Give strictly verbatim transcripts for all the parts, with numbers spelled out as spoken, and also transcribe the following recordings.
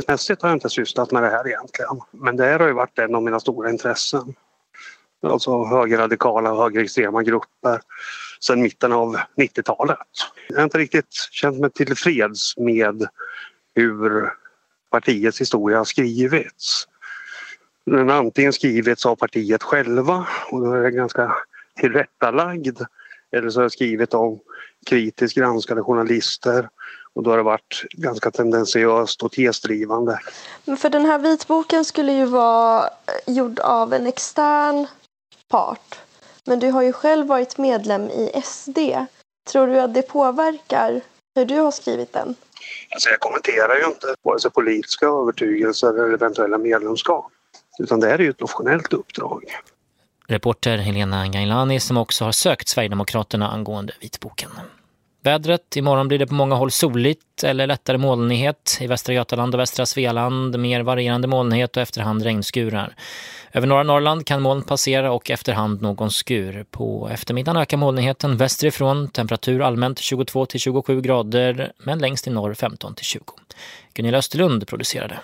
yrkesmässigt har jag inte sysslat med det här egentligen. Men det här har ju varit en av mina stora intressen. Alltså högerradikala och högerextrema grupper sedan mitten av nittiotalet. Jag har inte riktigt känt mig tillfreds med hur partiets historia har skrivits. Den har antingen skrivits av partiet själva och då är det ganska tillrättalagd, eller så har jag skrivit av kritiskt granskade journalister och då har det varit ganska tendentiöst och tesdrivande. Men för den här vitboken skulle ju vara gjord av en extern part, men du har ju själv varit medlem i S D. Tror du att det påverkar hur du har skrivit den? Alltså jag kommenterar ju inte vare sig politiska övertygelser eller eventuella medlemskap, utan det här är ju ett professionellt uppdrag. Reporter Helena Gailani som också har sökt Sverigedemokraterna angående vitboken. Vädret, imorgon blir det på många håll soligt eller lättare molnighet. I Västra Götaland och Västra Svealand mer varierande molnighet och efterhand regnskurar. Över norra Norrland kan moln passera och efterhand någon skur. På eftermiddagen ökar molnigheten västerifrån. Temperatur allmänt tjugotvå till tjugosju grader men längst i norr femton till tjugo. Gunilla Österlund producerade.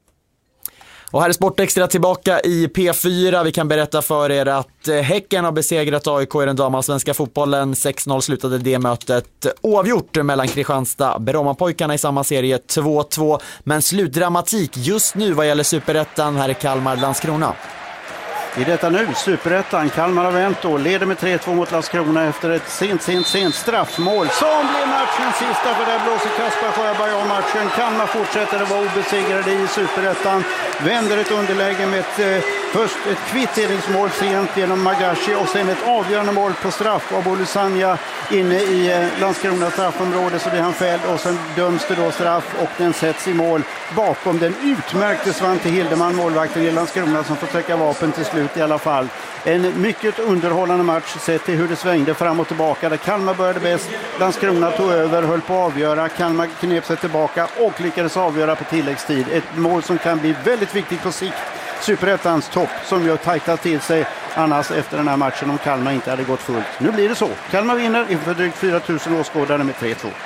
Och här är Sportextra tillbaka i P fyra. Vi kan berätta för er att Häcken har besegrat A I K i den damallsvenska fotbollen. sex noll slutade det mötet oavgjort mellan Kristianstad. Brommapojkarna i samma serie två två. Men slutdramatik just nu vad gäller Superettan. Här är Kalmar Landskrona. I detta nu, Superettan, Kalmar har vänt och leder med tre två mot Landskrona efter ett sent, sent, sent straffmål. Som blir matchens sista, för där blåser Kaspar Sjöberg om matchen. Kalmar fortsätter att vara obesegrade i Superettan. Vänder ett underläge med ett, eh, först ett kvitteringsmål sent genom Magashi och sen ett avgörande mål på straff av Bolusanja inne i eh, Landskrona straffområde, så blir han fälld och sen döms det då straff och den sätts i mål bakom den utmärkte Svante Hildeman, målvakten i Landskrona, som får täcka vapen till slut i alla fall. En mycket underhållande match sett till hur det svängde fram och tillbaka. Där Kalmar började bäst, Landskrona tog över, höll på att avgöra. Kalmar knep sig tillbaka och lyckades avgöra på tilläggstid. Ett mål som kan bli väldigt viktigt på sikt. Superettans topp som ju tajtat till sig annars efter den här matchen om Kalmar inte hade gått fullt. Nu blir det så. Kalmar vinner inför drygt fyra tusen åskådare med tre två.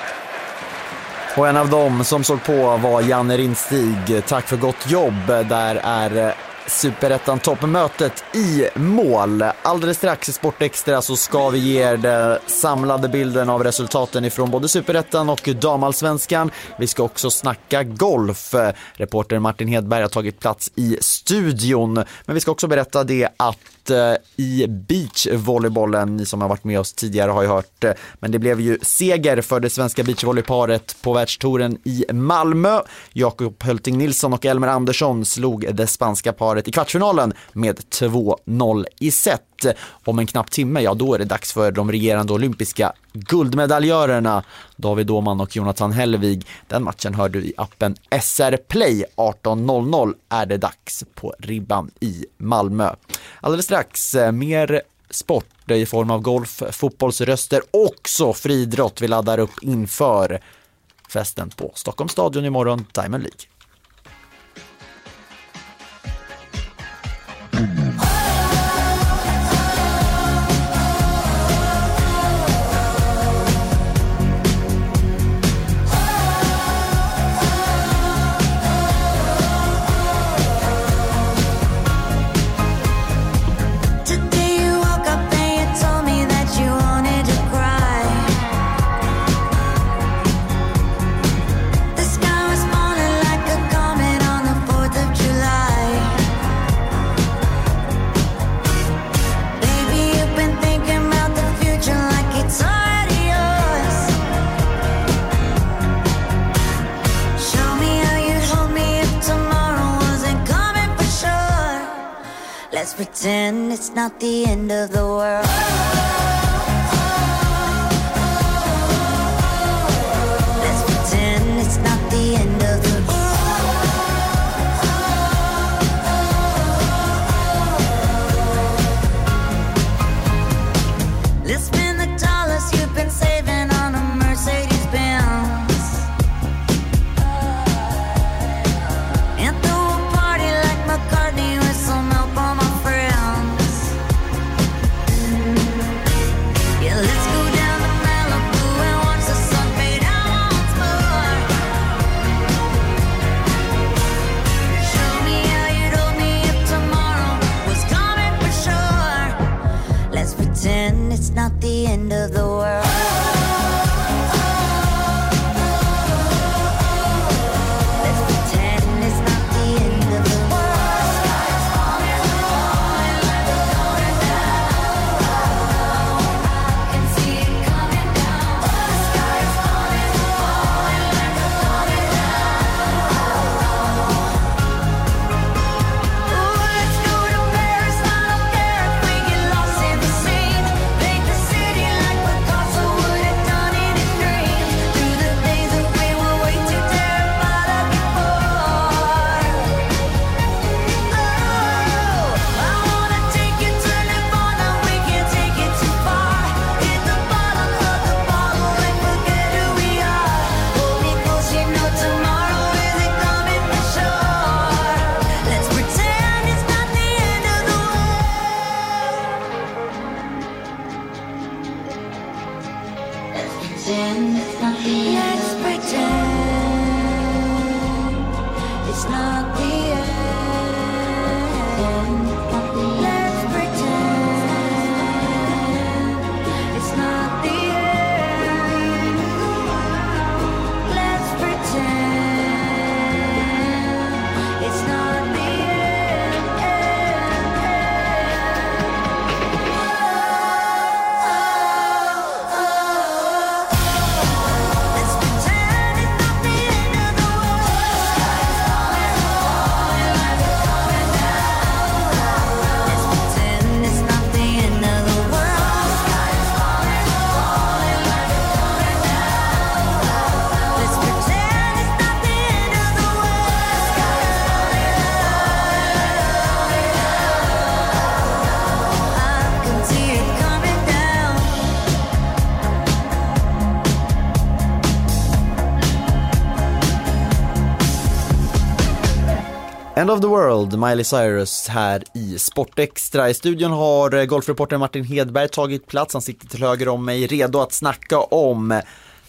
Och en av dem som såg på var Janne Rinstig. Tack för gott jobb. Där är Superettan toppmötet i mål. Alldeles strax i Sportextra så ska vi ge er den samlade bilden av resultaten ifrån både Superettan och damallsvenskan. Vi ska också snacka golf. Reporter Martin Hedberg har tagit plats i studion. Men vi ska också berätta det att i beachvolleybollen, ni som har varit med oss tidigare har ju hört, men det blev ju seger för det svenska beachvolleyparet på världstouren i Malmö. Jakob Hölting Nilsson och Elmer Andersson slog det spanska paret i kvartsfinalen med två noll i set. Om en knapp timme, ja då är det dags för de regerande olympiska guldmedaljörerna David Åman och Jonathan Hellvig. Den matchen hör du i appen S R Play. arton noll noll är det dags på ribban i Malmö. Alldeles strax mer sport i form av golf, fotbollsröster, också friidrott vi laddar upp inför festen på Stockholms stadion imorgon, Diamond League. Let's pretend it's not the end of the world. Let's pretend it's not the end of the world. Let's spend the dollars you've been saving on a Mercedes Benz and throw a party like McCartney with some help on my friends. It's not the end. Let's pretend it's not the end. Let's pretend it's not the end. Let's pretend it's not the end of the world. Let's pretend it's not the end of the world. Let's pretend it's not the end of the world. I can see it coming down. End of the World, Miley Cyrus här i Sportextra. I studion har golfreportern Martin Hedberg tagit plats. Han sitter till höger om mig, redo att snacka om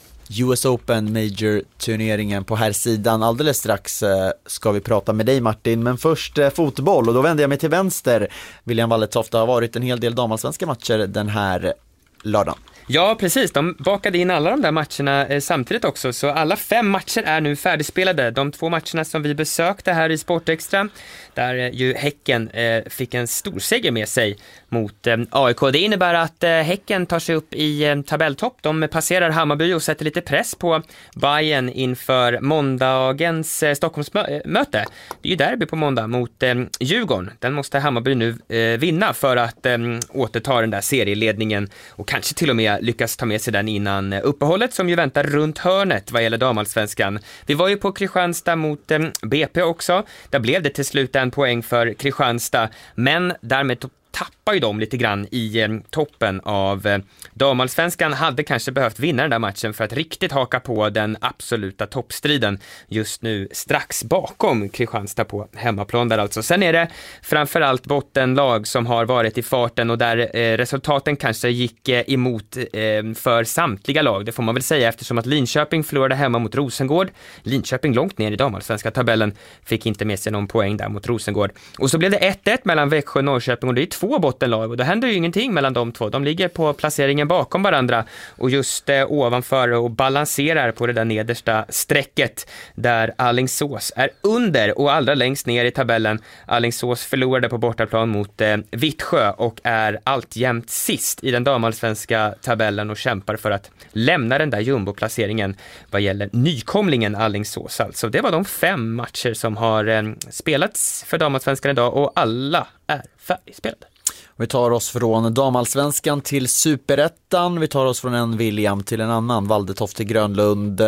U S Open Major-turneringen på här sidan. Alldeles strax eh, ska vi prata med dig, Martin, men först eh, fotboll, och då vänder jag mig till vänster. William Walletofta, har varit en hel del damallsvenska matcher den här lördagen. Ja, precis. De bakade in alla de där matcherna eh, samtidigt också. Så alla fem matcher är nu färdigspelade. De två matcherna som vi besökte här i Sportextra, där eh, ju Häcken eh, fick en stor seger med sig mot eh, A I K. Det innebär att eh, Häcken tar sig upp i eh, tabelltopp. De passerar Hammarby och sätter lite press på Bayern inför måndagens eh, Stockholmsmöte. Det är ju derby på måndag mot eh, Djurgården. Den måste Hammarby nu eh, vinna för att eh, återta den där serieledningen och kanske till och med lyckas ta med sig den innan uppehållet som ju väntar runt hörnet vad gäller damallsvenskan. Vi var ju på Kristianstad mot eh, B P också. Där blev det till slut en poäng för Kristianstad, men därmed tappar ju de lite grann i eh, toppen av eh, damallsvenskan. Hade kanske behövt vinna den där matchen för att riktigt haka på den absoluta toppstriden. Just nu strax bakom Kristianstad på hemmaplan där alltså. Sen är det framförallt bottenlag som har varit i farten och där eh, resultaten kanske gick eh, emot eh, för samtliga lag. Det får man väl säga, eftersom att Linköping förlorade hemma mot Rosengård. Linköping långt ner i damallsvenska tabellen fick inte med sig någon poäng där mot Rosengård. Och så blev det ett ett mellan Växjö och Norrköping, och det är två bottenlag och det händer ju ingenting mellan de två. De ligger på placeringen bakom varandra och just eh, ovanför och balanserar på det där nedersta strecket där Alingsås är under och allra längst ner i tabellen. Alingsås förlorade på bortaplan mot eh, Vittsjö och är alltjämt sist i den damallsvenska tabellen och kämpar för att lämna den där jumbo-placeringen vad gäller nykomlingen Alingsås. Alltså det var de fem matcher som har eh, spelats för damallsvenskan idag och alla är färdigspelade. Vi tar oss från damallsvenskan till superettan. Vi tar oss från en William till en annan. Waldetoft till Grönlund.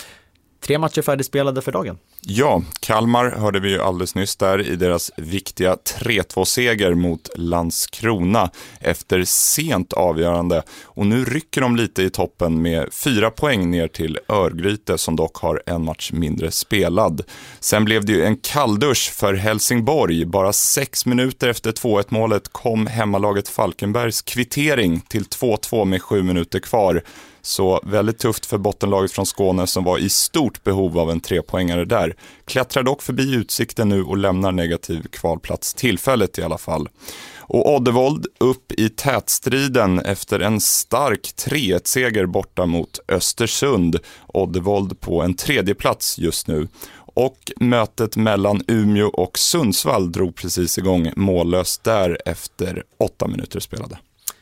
Tre matcher färdigspelade för dagen. Ja, Kalmar hörde vi ju alldeles nyss där i deras viktiga tre två-seger mot Landskrona efter sent avgörande. Och nu rycker de lite i toppen med fyra poäng ner till Örgryte som dock har en match mindre spelad. Sen blev det ju en kalldusch för Helsingborg. Bara sex minuter efter två ett målet kom hemmalaget Falkenbergs kvittering till två två med sju minuter kvar. Så väldigt tufft för bottenlaget från Skåne som var i stort behov av en trepoängare där. Klättrar dock förbi Utsikten nu och lämnar negativ kvalplats tillfället i alla fall. Och Oddevold upp i tätstriden efter en stark tre ett-seger borta mot Östersund. Oddevold på en tredje plats just nu. Och mötet mellan Umeå och Sundsvall drog precis igång mållöst där efter åtta minuter spelade.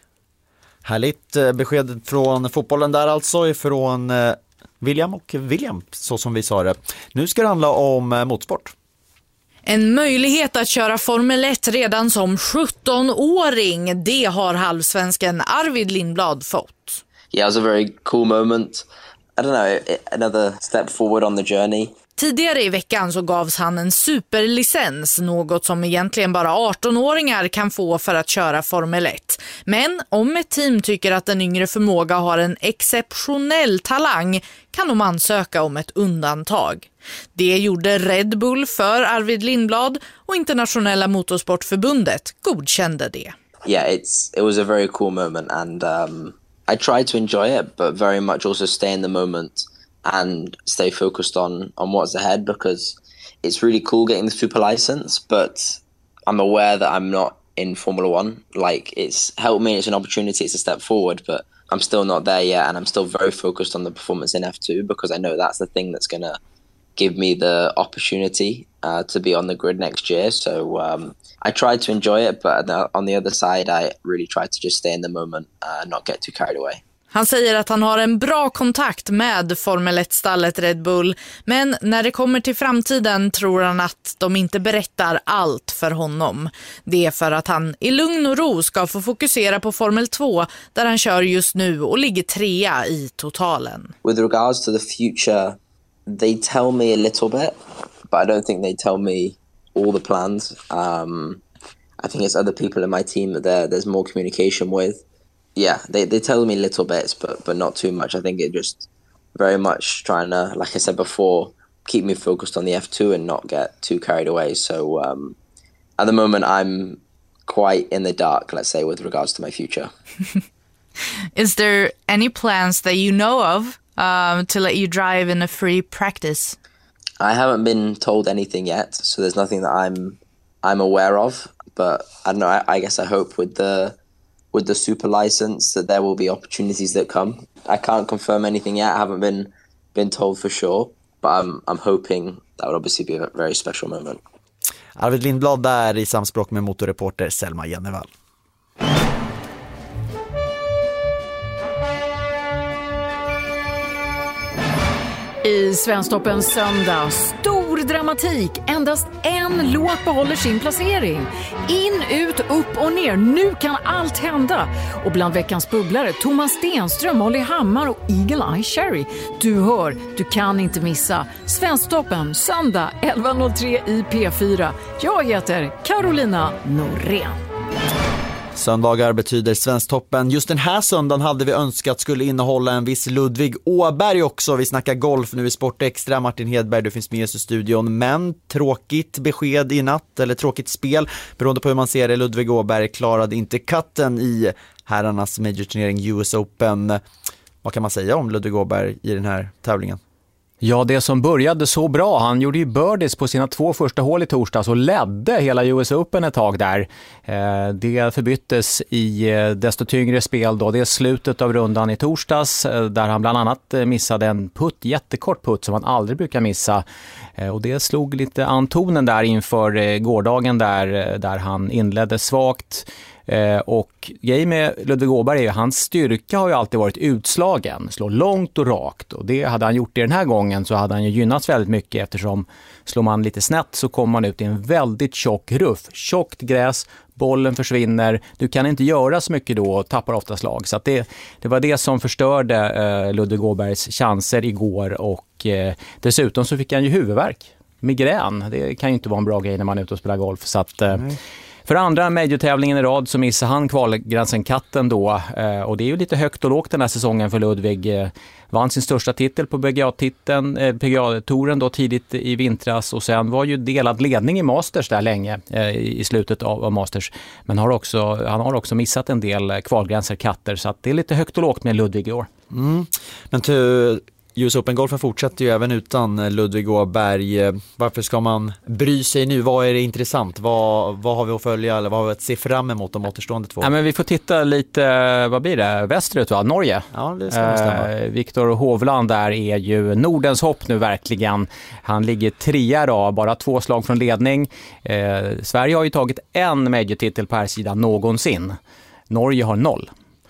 Härligt besked från fotbollen där alltså, ifrån William och William, så som vi sa det. Nu ska det handla om motorsport. En möjlighet att köra Formel ett redan som sjutton-åring, det har halvsvensken Arvid Lindblad fått. Yeah, it was a very cool moment. I don't know, another step forward on the journey. Tidigare i veckan så gavs han en superlicens, något som egentligen bara arton-åringar kan få för att köra Formel ett. Men om ett team tycker att den yngre förmåga har en exceptionell talang kan de ansöka om ett undantag. Det gjorde Red Bull för Arvid Lindblad och Internationella Motorsportförbundet godkände det. Yeah, it's it was a very cool moment and um, I tried to enjoy it but very much also stay in the moment and stay focused on on what's ahead, because it's really cool getting the super license, but I'm aware that I'm not in Formula One. Like, it's helped me, it's an opportunity, it's a step forward, but I'm still not there yet, and I'm still very focused on the performance in F two because I know that's the thing that's going to give me the opportunity uh, to be on the grid next year. So um, I tried to enjoy it, but on the other side I really tried to just stay in the moment uh, and not get too carried away. Han säger att han har en bra kontakt med Formel ett-stallet Red Bull, men när det kommer till framtiden tror han att de inte berättar allt för honom. Det är för att han i lugn och ro ska få fokusera på Formel två där han kör just nu och ligger trea i totalen. With regards to the future, they tell me a little bit, but I don't think they tell me all the plans. Um, I think it's other people in my team that there, there's more communication with. Yeah, they, they tell me little bits, but but not too much. I think it just very much trying to, like I said before, keep me focused on the F two and not get too carried away. So um, at the moment, I'm quite in the dark, let's say, with regards to my future. Is there any plans that you know of um, to let you drive in a free practice? I haven't been told anything yet, so there's nothing that I'm I'm aware of. But I don't know. I, I guess I hope with the with the super license that there will be opportunities that come. I can't confirm anything yet. I haven't been been told for sure, but I'm I'm hoping that would obviously be a very special moment. Arvid Lindblad där i samspråk med motorreporter Selma Jennevall. I Svensktoppen söndag, stor dramatik. Endast en låt behåller sin placering. In, ut, upp och ner. Nu kan allt hända. Och bland veckans bubblare, Thomas Stenström, Olli Hammar och Eagle Eye Cherry. Du hör, du kan inte missa. Svensktoppen söndag elva noll tre i P fyra. Jag heter Carolina Norén. Söndagar betyder Svensktoppen. Just den här söndagen hade vi önskat skulle innehålla en viss Ludvig Åberg också. Vi snackar golf nu i Sport Extra. Martin Hedberg, du finns med oss i studion. Men tråkigt besked i natt, eller tråkigt spel, beroende på hur man ser det. Ludvig Åberg klarade inte katten i herrarnas major-turnering U S Open. Vad kan man säga om Ludvig Åberg i den här tävlingen? Ja, det som började så bra, han gjorde ju birdies på sina två första hål i torsdags och ledde hela U S Open ett tag där. Det förbyttes i desto tyngre spel då. Det är slutet av rundan i torsdags där han bland annat missade en putt, jättekort putt som han aldrig brukar missa. Och det slog lite antonen där inför gårdagen där, där han inledde svagt. Eh, och grejen med Ludvig Åberg är ju hans styrka har ju alltid varit utslagen, slår långt och rakt, och det hade han gjort det den här gången, så hade han ju gynnats väldigt mycket, eftersom slår man lite snett så kommer man ut i en väldigt tjock ruff, tjockt gräs, bollen försvinner, du kan inte göra så mycket då och tappar ofta slag, så att det, det var det som förstörde eh, Ludvig Åbergs chanser igår, och eh, dessutom så fick han ju huvudvärk, migrän, det kan ju inte vara en bra grej när man är ute och spelar golf, så att eh, för andra major-tävlingen i rad så missar han kvalgränsen katten då, och det är ju lite högt och lågt den här säsongen för Ludvig. Vann sin största titel på P G A-titeln, P G A-touren då tidigt i vintras, och sen var ju delad ledning i Masters där länge i slutet av Masters, men har också, han har också missat en del kvalgränser katter, så att det är lite högt och lågt med Ludvig i år. Mm. Men till U S Open-golfen fortsätter ju även utan Ludvig Åberg. Varför ska man bry sig nu? Vad är det intressant? Vad, vad har vi att följa, eller vad har vi att se fram emot de återstående två? Ja, men vi får titta lite, vad blir det? Västerut, va? Norge. Ja, det ska stämma. Eh, Viktor Hovland där är ju Nordens hopp nu verkligen. Han ligger trea då, bara två slag från ledning. Eh, Sverige har ju tagit en major-titel på här sidan någonsin. Norge har noll.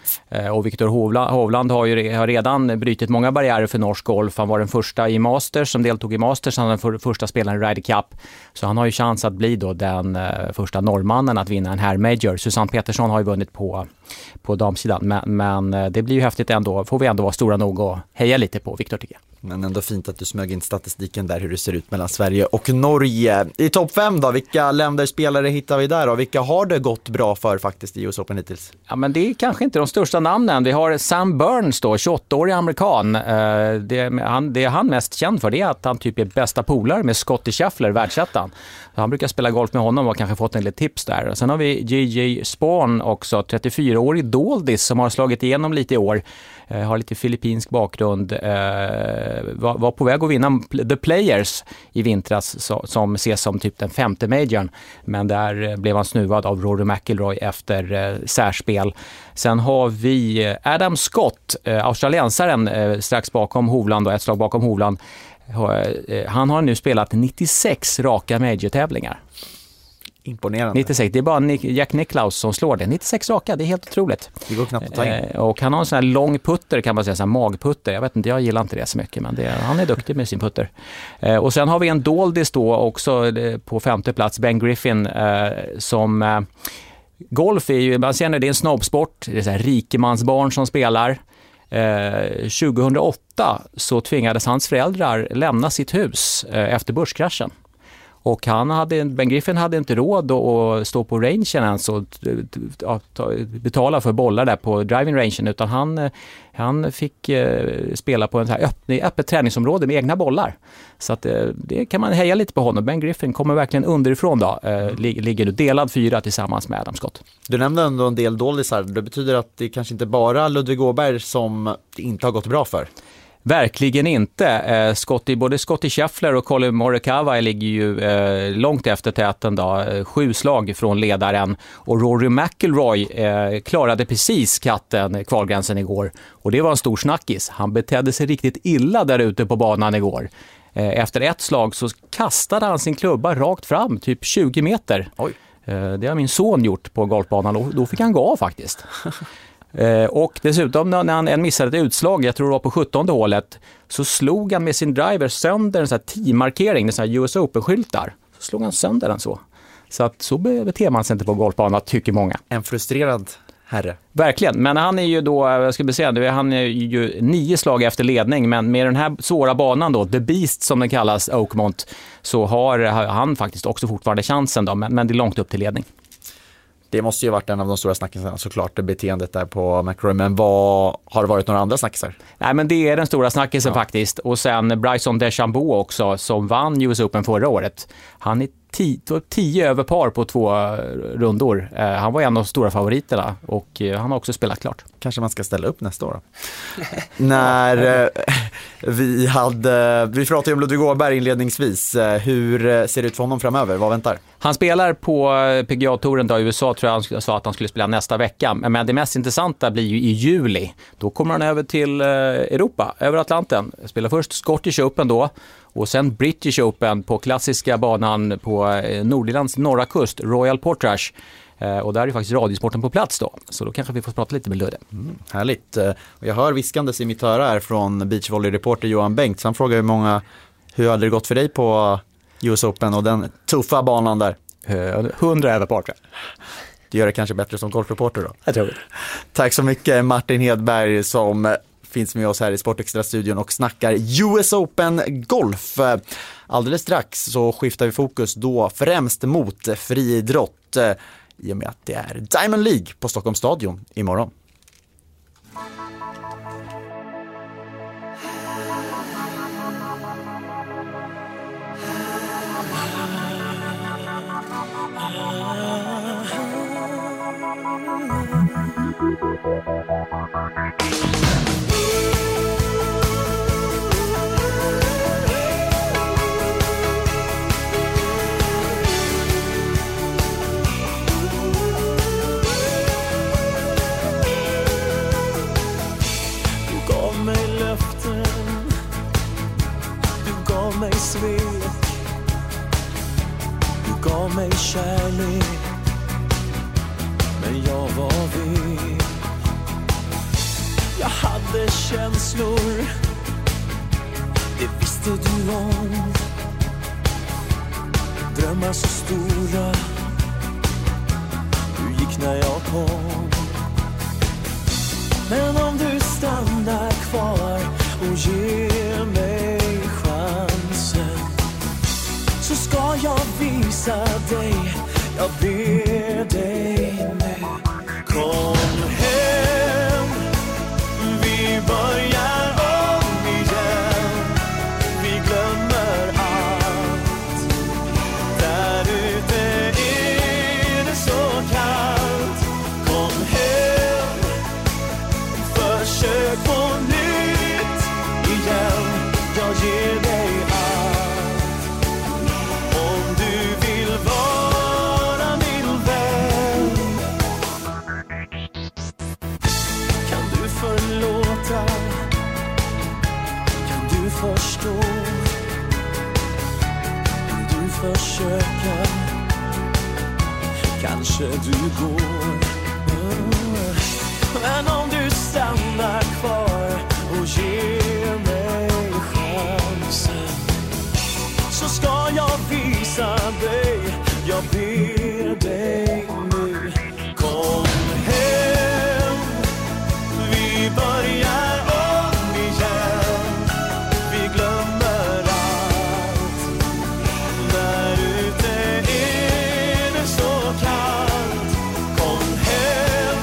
Och Viktor Hovland, Hovland har ju har redan brytit många barriärer för norsk golf. Han var den första i Masters som deltog i Masters. Han var den för, första spelaren i Ryder Cup. Så han har ju chans att bli då den uh, första norrmannen att vinna en här major. Susanne Petersson har ju vunnit på, på damsidan. Men, men uh, det blir ju häftigt ändå. Får vi ändå vara stora nog och heja lite på Viktor, tycker jag. Men ändå fint att du smög in statistiken där hur det ser ut mellan Sverige och Norge. I topp fem då, vilka länder spelare hittar vi där och vilka har det gått bra för faktiskt i U S Open hittills? Ja, men det är kanske inte de största namnen. Vi har Sam Burns då, tjugoåttaårig amerikan. Det, han, det är han mest känd för det är att han typ är bästa polare med Scottie Scheffler, världsettan. Han brukar spela golf med honom och har kanske fått en lite tips där. Sen har vi J J Spawn också, trettiofyraårig doldis som har slagit igenom lite i år. Har lite filippinsk bakgrund. var, var på väg att vinna The Players i vintras så, som ses som typ den femte majorn. Men där blev han snuvad av Rory McIlroy efter eh, särspel. Sen har vi Adam Scott, eh, australiensaren eh, strax bakom Hovland och ett slag bakom Hovland. Han har nu spelat nittiosex raka major-tävlingar. Imponerande. nittiosex, det är bara Jack Nicklaus som slår det. nittiosex raka, det är helt otroligt. Det går knappt att ta in. Eh, och han har en sån här lång putter kan man säga, sån här magputter. Jag vet inte, jag gillar inte det så mycket, men det, han är duktig med sin putter. Eh, och sen har vi en doldis då också eh, på femte plats, Ben Griffin, eh, som... Eh, golf är ju, man ser när det är en snobbsport, det är så här rikemansbarn som spelar. Eh, tjugohundraåtta så tvingades hans föräldrar lämna sitt hus eh, efter börskraschen. Och han hade, Ben Griffin hade inte råd att stå på rangen ens och ja, betala för bollar där på driving rangen, utan han, han fick eh, spela på en så här öppet, öppet träningsområde med egna bollar. Så att, eh, det kan man heja lite på honom. Ben Griffin kommer verkligen underifrån då. Eh, ligger nu delad fyra tillsammans med Adam Scott. Du nämnde ändå en del doldisar. Det betyder att det kanske inte bara Ludvig Åberg som det inte har gått bra för. Verkligen inte. Eh, Scotty, både Scotty Scheffler och Colin Morikawa ligger ju eh, långt efter täten då. Eh, sju slag från ledaren. Och Rory McIlroy eh, klarade precis katten kvalgränsen igår. Och det var en stor snackis. Han betedde sig riktigt illa där ute på banan igår. Eh, efter ett slag så kastade han sin klubba rakt fram, typ tjugo meter. Oj. Eh, det har min son gjort på golfbanan och då fick han gå av faktiskt. Eh, och dessutom när han en missade ett utslag, jag tror det var på sjuttonde hålet, så slog han med sin driver sönder en sån här teammarkering, en sån här U S Open-skyltar. Så slog han sönder den så. Så att så beter man sig inte på golfbanan, tycker många. En frustrerad herre. Verkligen, men han är ju då, jag ska säga, han är ju nio slag efter ledning, men med den här svåra banan då, The Beast som den kallas, Oakmont, så har han faktiskt också fortfarande chansen då, men, men det är långt upp till ledning. Det måste ju varit en av de stora snackisarna, såklart, det beteendet där på McIlroy. Men vad har det varit några andra snackisar? Nej, men det är den stora snackisen ja. faktiskt. Och sen Bryson DeChambeau också, som vann U S Open förra året. Han är tio, tio över par på två rundor. Eh, han var en av de stora favoriterna och eh, han har också spelat klart. Kanske man ska ställa upp nästa år då. När eh, vi hade, vi pratade ju om Ludvig Åberg inledningsvis. Eh, hur ser det ut för honom framöver? Vad väntar? Han spelar på P G A-touren då i U S A, tror jag han sa att han skulle spela nästa vecka. Men det mest intressanta blir ju i juli. Då kommer han över till Europa, över Atlanten. Spelar först Scottish Open då och sen British Open på klassiska banan på Nordirlands norra kust, Royal Portrush. Och där är ju faktiskt radiosporten på plats då. Så då kanske vi får prata lite med Ludde. Mm, härligt. Och jag hör viskandes i mitt öra här från beachvolley-reporter Johan Bengt. Han frågar hur många, hur hade det gått för dig på U S Open och den tuffa banan där? Hundra över par. Det gör det kanske bättre som golfreporter då. Jag tror det. Tack så mycket Martin Hedberg som finns med oss här i Sportextra-studion och snackar U S Open golf. Alldeles strax så skiftar vi fokus då främst mot friidrott i och med att det är Diamond League på Stockholms stadion imorgon. Du gav mig kärlek, men jag var vek. Jag hade känslor, det visste du om. Drömmar så stora, du gick när jag kom. Men om du stannar kvar och ger mig chansen, så ska jag visa dig, jag ber dig nu. Kom hem, vi börjar om igen. Vi glömmer allt. Där ute är det så kallt. Kom hem, försök på nytt igen. försöka. Kanske du går. Men om du stannar kvar och ger mig chansen, så ska jag visa dig. Jag ber dig nu. Kom hem. Vi börjar om igen. Vi glömmer allt. Där ute är det så kallt. Kom hem.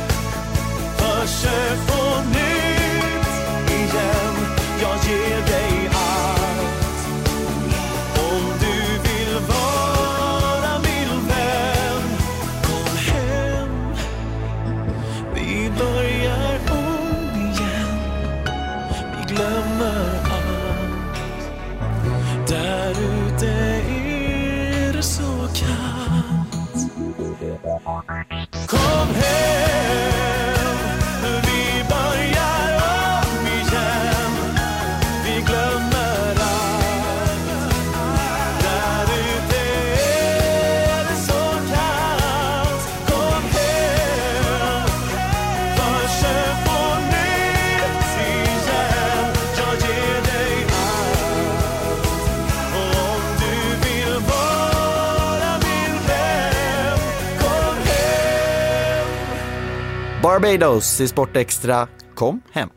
Försök på nytt igen. Jag ger dig allt. Om du vill vara min vän, kom hem. Vi börjar om igen. Vi glömmer allt. Där ute är det så kallt. Kom hem. Vi börjar om igen. Vi glömmer allt. Där ute är det så kallt. Kom hem. Försök på nytt igen. Jag ger dig allt. Och om du vill vara min vän, kom hem. Barbados i Sportextra. Kom hem.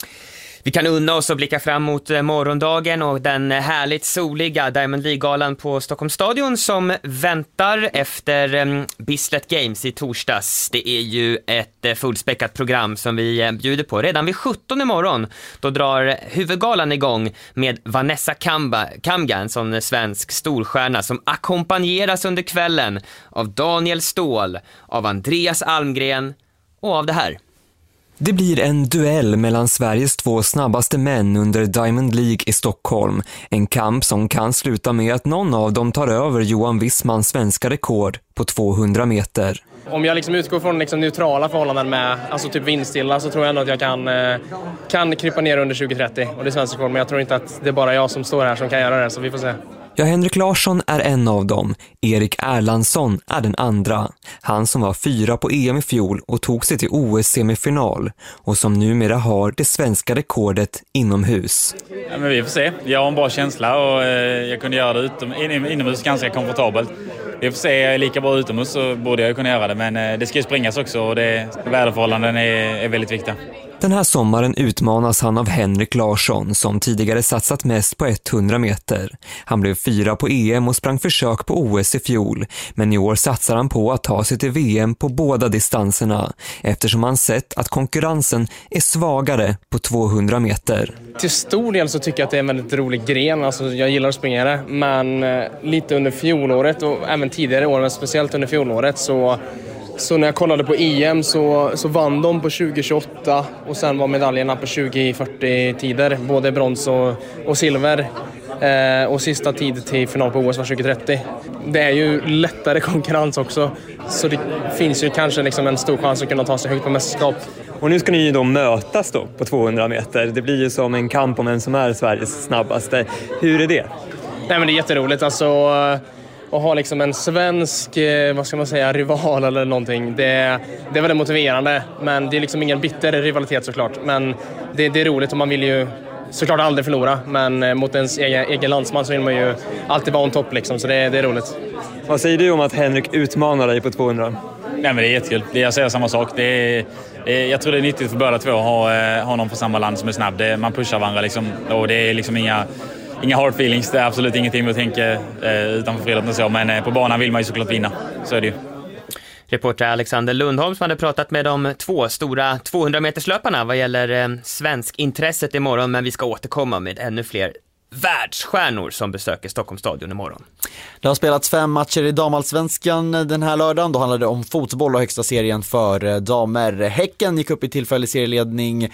Vi kan unna oss och blicka fram mot eh, morgondagen och den eh, härligt soliga Diamond League-galan på Stockholms stadion som väntar efter eh, Bislett Games i torsdags. Det är ju ett eh, fullspäckat program som vi eh, bjuder på. Redan vid sjutton imorgon då drar huvudgalan igång med Vanessa Kamba, Kamga, en sån svensk storstjärna som ackompanjeras under kvällen av Daniel Ståhl, av Andreas Almgren och av det här. Det blir en duell mellan Sveriges två snabbaste män under Diamond League i Stockholm. En kamp som kan sluta med att någon av dem tar över Johan Wissmans svenska rekord på tvåhundra meter. Om jag liksom utgår från liksom neutrala förhållanden med alltså typ vindstilla, så tror jag ändå att jag kan, eh, kan krypa ner under tjugo trettio och det är svensk rekord, men jag tror inte att det är bara jag som står här som kan göra det, så vi får se. Ja, Henrik Larsson är en av dem. Erik Erlandsson är den andra. Han som var fyra på E M i fjol och tog sig till O S-semifinal och som numera har det svenska rekordet inomhus. Ja, men vi får se. Jag har en bra känsla och eh, jag kunde göra det utom, in, inomhus ganska komfortabelt. Vi får se, jag är lika bra utomhus så borde jag kunna göra det, men eh, det ska ju springas också och det, väderförhållanden är, är väldigt viktiga. Den här sommaren utmanas han av Henrik Larsson som tidigare satsat mest på hundra meter. Han blev fyra på E M och sprang försök på O S i fjol. Men i år satsar han på att ta sig till V M på båda distanserna eftersom han sett att konkurrensen är svagare på tvåhundra meter. Till stor del så tycker jag att det är en väldigt rolig gren. Alltså, jag gillar att springa det, men eh, lite under fjolåret och även tidigare år, men speciellt under fjolåret så... Så när jag kollade på E M så, så vann de på tjugo tjugoåtta och sen var medaljerna på tjugo fyrtio tider, både brons och, och silver. Eh, och sista tid till final på O S var tjugo trettio. Det är ju lättare konkurrens också, så det finns ju kanske liksom en stor chans att kunna ta sig högt på mästerskap. Och nu ska ni ju då mötas då på tvåhundra meter. Det blir ju som en kamp om vem som är Sveriges snabbaste. Hur är det? Nej, men det är jätteroligt. Alltså... Och ha liksom en svensk, vad ska man säga, rival eller någonting. Det, det är väldigt motiverande, men det är liksom ingen bitter rivalitet såklart. Men det, det är roligt och man vill ju såklart aldrig förlora. Men mot ens egen, egen landsman så vill man ju alltid vara on topp liksom, så det, det är roligt. Vad säger du om att Henrik utmanar dig på tvåhundra? Nej, men det är jättekul. Jag säger samma sak. Det är, det är, jag tror det är nyttigt för båda två att ha, ha någon från samma land som är snabb. Det, man pushar varandra liksom, och det är liksom inga... Inga hard feelings, det är absolut ingenting man tänker eh, utanför friidrotten och så, men eh, på banan vill man ju såklart vinna, så är det ju. Reporter Alexander Lundholm som hade pratat med de två stora tvåhundra meterslöparna vad gäller eh, svensk intresset imorgon, men vi ska återkomma med ännu fler världsstjärnor som besöker Stockholms stadion imorgon. Det har spelats fem matcher i damallsvenskan den här lördagen. Då handlade det om fotboll och högsta serien för damer. Häcken gick upp i tillfällig serieledning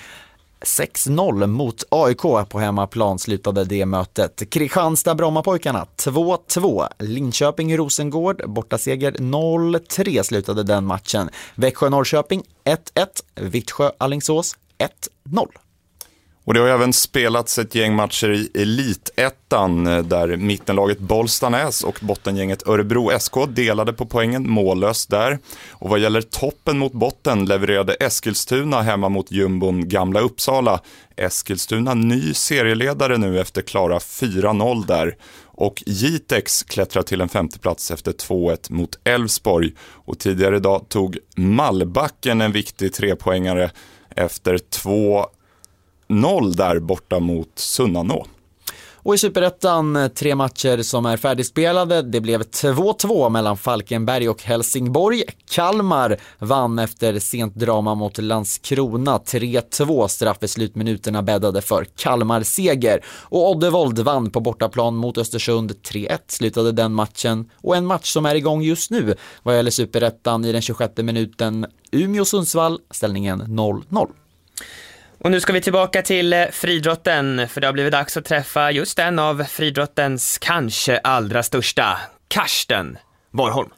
sex noll mot A I K på hemmaplan, slutade det mötet. Kristianstad Brommapojkarna två två. Linköping Rosengård bortaseger noll tre slutade den matchen. Växjö Norrköping ett ett. Vittsjö Alingsås ett noll. Och det har även spelats ett gäng matcher i Elitettan där mittenlaget Bollstanäs och bottengänget Örebro S K delade på poängen mållöst där. Och vad gäller toppen mot botten levererade Eskilstuna hemma mot jumbon Gamla Uppsala. Eskilstuna ny serieledare nu efter klara fyra noll där. Och Jitex klättrar till en femteplats efter två ett mot Elfsborg. Och tidigare idag tog Malbacken en viktig trepoängare efter två noll där borta mot Sunnanå. Och i Superettan tre matcher som är färdigspelade. Det blev två två mellan Falkenberg och Helsingborg. Kalmar vann efter sent drama mot Landskrona. tre två straff i slutminuterna bäddade för Kalmar seger. Och Oddevold vann på bortaplan mot Östersund. tre ett slutade den matchen. Och en match som är igång just nu vad gäller Superettan i den tjugosjätte minuten. Umeå-Sundsvall, ställningen noll noll. Och nu ska vi tillbaka till friidrotten, för det har blivit dags att träffa just en av friidrottens kanske allra största, Karsten Warholm.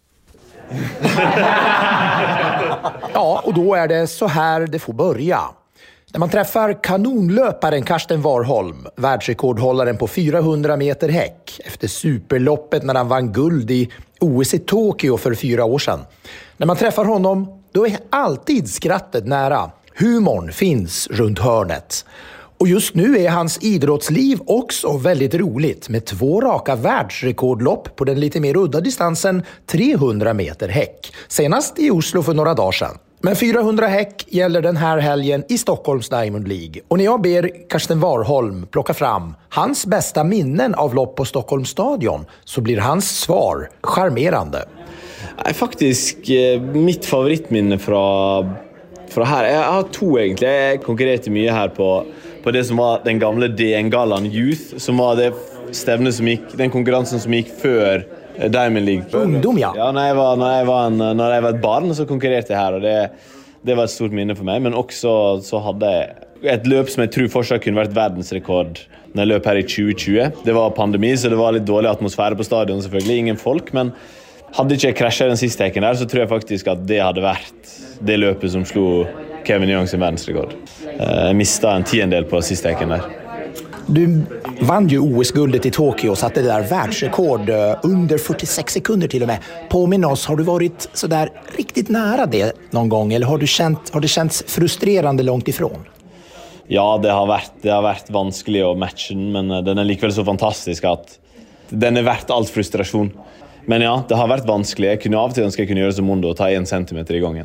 Ja, och då är det så här det får börja. När man träffar kanonlöparen Karsten Warholm, världsrekordhållaren på fyrahundra meter häck, efter superloppet när han vann guld i O S i Tokyo för fyra år sedan. När man träffar honom, då är alltid skrattet nära. Humorn finns runt hörnet. Och just nu är hans idrottsliv också väldigt roligt med två raka världsrekordlopp på den lite mer udda distansen trehundra meter häck. Senast i Oslo för några dagar sedan. Men fyrahundra häck gäller den här helgen i Stockholms Diamond League. Och när jag ber Karsten Warholm plocka fram hans bästa minnen av lopp på Stockholms stadion så blir hans svar charmerande. Nej, faktiskt mitt favoritminne från Fra her, jeg har to egentlig. Jeg konkurrerte mye her på, på det som var den gamle D N-gallaen Youth, som var det stevnet som gikk, den konkurransen som gikk før Diamond League. Ungdom, ja. Ja, når jeg var, når jeg var, en, når jeg var et barn, så konkurrerte jeg her, og det, det var et stort minne for meg. Men også så hadde jeg et løp som jeg tror fortsatt kunne vært verdensrekord når jeg løp her i tjue tjue. Det var pandemi, så det var litt dårlig atmosfære på stadion, selvfølgelig. Ingen folk, men hadde ikke jeg krasjet den siste hekken der, så tror jeg faktisk at det hadde vært det løpet som slo Kevin Young sin verdensrekord. Jeg mistet en tiendel på siste hekken der. Du vann ju O S-guldet i Tokyo och satte det där världsrekord under fyrtiosex sekunder till och med. Påminn oss, har du varit så där riktigt nära det någon gång eller har du känt, har det känts frustrerande långt ifrån? Ja, det har vært, det har vært vanskelig å matche den, men den er likevel så fantastisk at den er verdt all frustrasjon. Men ja, det har varit vanskligt. Jag kunde av och till önska jag kunde göra som Mondo och ta en centimeter i gången.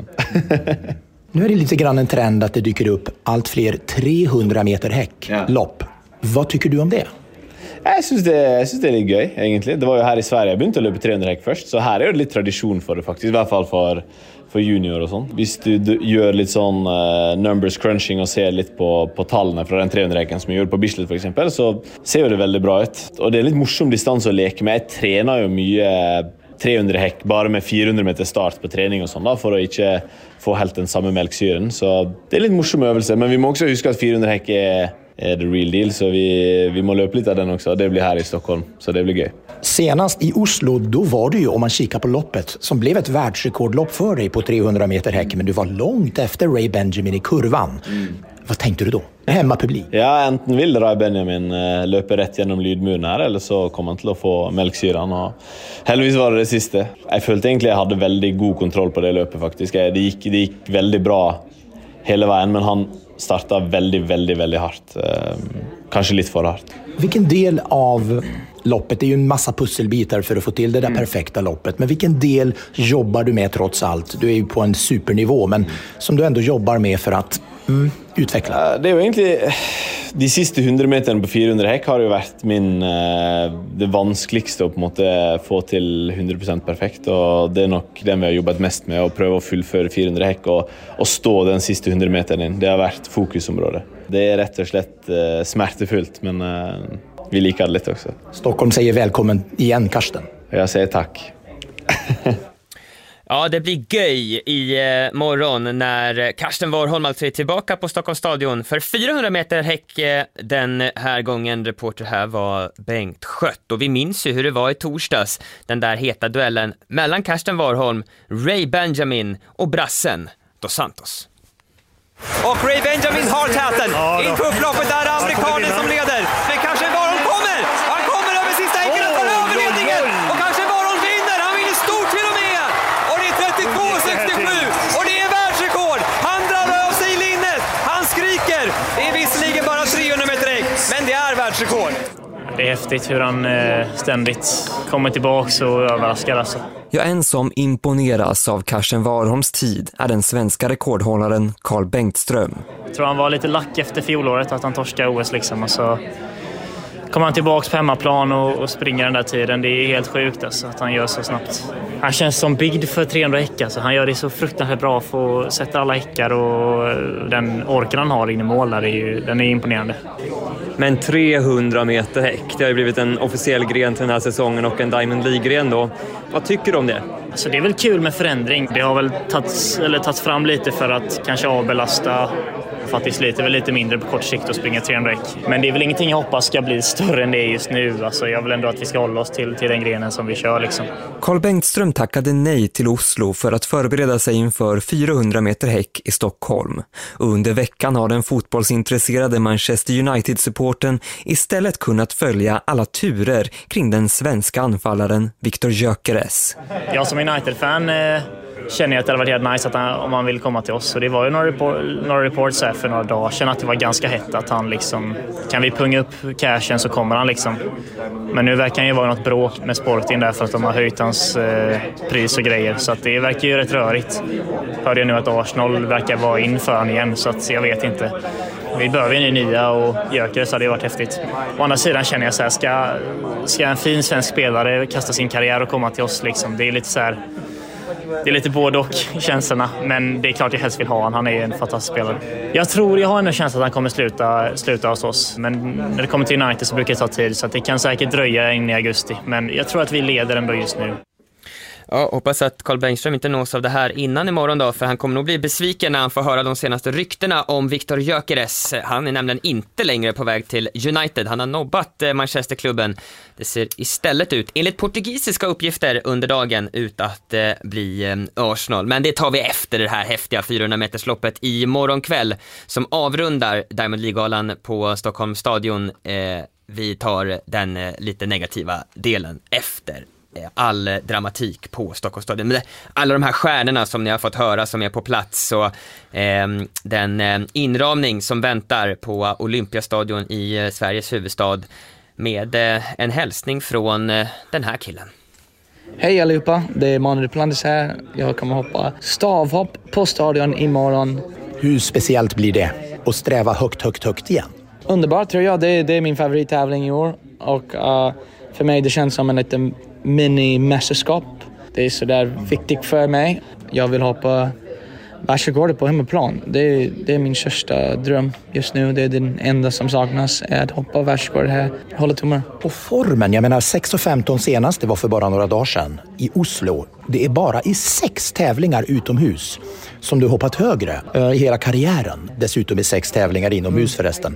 Nu är det lite grann en trend att det dyker upp allt fler trehundra meter häck, ja. Lopp. Vad tycker du om det? Jag syns det, jag syns det är lite gøy, egentligen. Det var ju här i Sverige jag började löpa trehundra häck först, så här är det lite tradition för det faktiskt, i alla fall för för junior och sånt. Hvis du, du gör lite sån uh, numbers crunching och ser lite på på tallene från den trehundra häcken som jag gjorde på Bislett för exempel, så ser det väldigt bra ut. Och det är lite morsom distans att leka med. Jag tränar ju mycket trehundra häck bara med fyrahundra meter start på träning och sånt då, för att inte få helt den samma melksyren. Så det är lite morsom övelse, men vi måste också huska att fyrahundra häck är är the real deal, så vi vi måste löpa lite av den också. Det blir här i Stockholm, så det blir gøy. Senast i Oslo, då var du ju, om man kikar på loppet, som blev ett världsrekordlopp för dig på trehundra meter häck, men du var långt efter Ray Benjamin i kurvan. Mm. Vad tänkte du då? Hemmapublik? Ja, enten vill Ray Benjamin uh, löpa rätt genom lydmuren här, eller så kommer han till att få melksyran. Och heldigvis var det det sista. Jag följde egentligen jag hade väldigt god kontroll på det löpet faktiskt. Det gick, det gick väldigt bra hela vägen, men han startade väldigt, väldigt, väldigt hårt. Uh, kanske lite för hårt. Vilken del av loppet, det är ju en massa pusselbitar för att få till det där mm. perfekta loppet, men vilken del jobbar du med trots allt? Du är ju på en supernivå, men som du ändå jobbar med för att mm, utveckla. Det är ju egentligen de sista hundra meterna på fyrahundra häck har ju varit min det vanskligaste att på måte få till hundra procent perfekt, och det är nog den vi har jobbat mest med, att pröva att fullföra fyrahundra häck och och stå den sista hundra metern in. Det har varit fokusområdet. Det är rätt och slett uh, smärtefullt, men uh, vi likar det lite också. Stockholm säger välkommen igen, Karsten. Jag säger tack. Ja, det blir göj i eh, morgon när Karsten Warholm alltså är tillbaka på Stockholms stadion för fyrahundra meter häck. Eh, den här gången reporter här var Bengt Skött, och vi minns ju hur det var i torsdags, den där heta duellen mellan Karsten Warholm, Ray Benjamin och brassen Dos Santos. Och Ray Benjamin har täten. Ja, in på upploppet där är amerikanen som leder. Men kanske Varon kommer. Han kommer över sista enkeln och tar över ledningen. Och kanske Varon vinner. Han vinner stort till och med. Och det är trettiotvå sextiosju. Och det är världsrekord. Han drar av sig linnet. Han skriker. Det är visserligen bara trehundra meter ägg. Men det är världsrekord. Det är häftigt hur han ständigt kommer tillbaka och överraskar. Alltså. Ja, en som imponeras av Karsten Warholms tid är den svenska rekordhållaren Carl Bengtström. Jag tror han var lite lack efter fjolåret att han torskade O S liksom. Och så kommer han tillbaka på hemmaplan och, och springer den där tiden. Det är helt sjukt alltså, att han gör så snabbt. Han känns som byggd för trehundra häckar. Alltså. Han gör det så fruktansvärt bra för att sätta alla häckar och den orken han har in i mål där är ju, den är imponerande. Men trehundra meter häck, det har ju blivit en officiell gren till den här säsongen och en Diamond League-gren då. Vad tycker du om det? Alltså det är väl kul med förändring. Det har väl tagits, eller tagits fram lite för att kanske avbelasta, faktiskt lite, väl lite mindre på kort sikt och springa trehundra häck. Men det är väl ingenting jag hoppas ska bli större än det är just nu. Alltså jag vill ändå att vi ska hålla oss till, till den grenen som vi kör liksom. Carl Bengtström tackade nej till Oslo för att förbereda sig inför fyrahundra meter häck i Stockholm. Och under veckan har den fotbollsintresserade Manchester United-supporten istället kunnat följa alla turer kring den svenska anfallaren Viktor Gyökeres. Jag som United-fan eh, känner jag att det hade varit helt nice att han, om han vill komma till oss. Så det var ju några, report, några reports här för några dagar sedan att det var ganska hett att han liksom, kan vi punga upp cashen så kommer han liksom. Men nu verkar han ju vara något bråk med Sporting där för att de har höjt hans eh, pris och grejer. Så att det verkar ju rätt rörigt. Hörde jag nu att Arsenal verkar vara inför han igen, så att jag vet inte. Vi behöver en nya och Gyökeres hade ju varit häftigt. Å andra sidan känner jag så här, ska, ska en fin svensk spelare kasta sin karriär och komma till oss liksom? Det är lite så här, det är lite både och känslorna, men det är klart jag helst vill ha han. Han är en fantastisk spelare. Jag tror, jag har ändå känslan att han kommer sluta, sluta hos oss, men när det kommer till United så brukar det ta tid, så att det kan säkert dröja in i augusti. Men jag tror att vi leder ändå just nu. Ja, hoppas att Carl Bengtström inte nås av det här innan imorgon då, för han kommer nog bli besviken när han får höra de senaste ryktena om Viktor Gyökeres. Han är nämligen inte längre på väg till United. Han har nobbat Manchesterklubben. Det ser istället ut, enligt portugisiska uppgifter under dagen, ut att eh, bli eh, Arsenal. Men det tar vi efter det här häftiga fyrahundra metersloppet i morgon kväll som avrundar Diamond League-galan på Stockholms stadion. Eh, vi tar den eh, lite negativa delen efter all dramatik på Stockholmsstadion. Men alla de här stjärnorna som ni har fått höra som är på plats, så eh, den eh, inramning som väntar på Olympiastadion i eh, Sveriges huvudstad med eh, en hälsning från eh, den här killen. Hej allihopa, det är Manuel Plandis här. Jag kommer hoppa stavhopp på stadion imorgon. Hur speciellt blir det att sträva högt, högt, högt igen? Underbart tror jag, det är, det är min favorittävling i år. Och uh, för mig det känns som en liten mini-mästerskap. Det är sådär viktigt för mig. Jag vill hoppa världsrekordet på hemmaplan. Det är, det är min största dröm just nu. Det är den enda som saknas, är att hoppa världsrekordet här. Hålla tummar. Och formen, jag menar sex femton senast, det var för bara några dagar sedan i Oslo. Det är bara i sex tävlingar utomhus som du hoppat högre uh, i hela karriären. Dessutom är sex tävlingar inomhus förresten.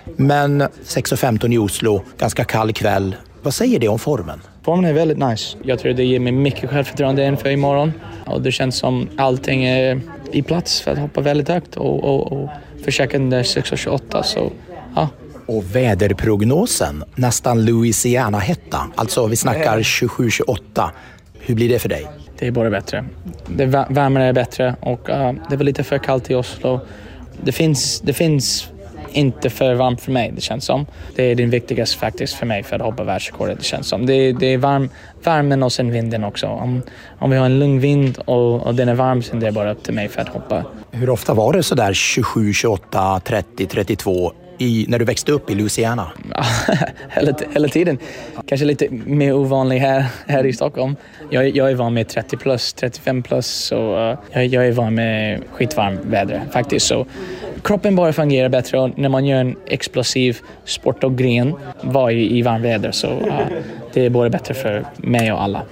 Men sex femton i Oslo, ganska kall kväll. Vad säger det om formen? Formen är väldigt nice. Jag tror det ger mig mycket självförtroende inför imorgon. Och det känns som allting är i plats för att hoppa väldigt högt och, och, och försöka den där sex tjugoåtta. Så, ja. Och väderprognosen, nästan Louisiana-hetta. Alltså vi snackar tjugosju tjugoåtta. Hur blir det för dig? Det är bara bättre. Det värmer är bättre och uh, det var lite för kallt i Oslo. Det finns... Det finns inte för varmt för mig, det känns som. Det är den viktigaste faktiskt för mig för att hoppa världsrekordet, det känns som. Det är, det är varm, värmen och sen vinden också. Om, om vi har en lugn vind och, och den är varm, så det är bara upp till mig för att hoppa. Hur ofta var det så där tjugosju tjugoåtta, trettio trettiotvå i, när du växte upp i Louisiana? hela, hela tiden. Kanske lite mer ovanlig här, här i Stockholm. Jag, jag är van med trettio plus, trettiofem plus, så uh, jag, jag är van med skitvarm väder faktiskt. Så kroppen bara fungerar bättre och när man gör en explosiv sport och gren var i, i varm väder, så uh, det är bara bättre för mig och alla.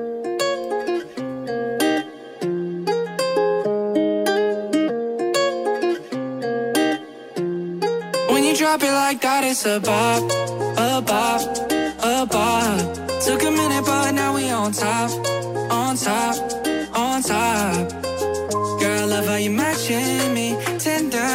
Drop it like that, it's a bop, a bop, a bop. Took a minute, but now we on top, on top, on top. Girl, I love how you matching me, tender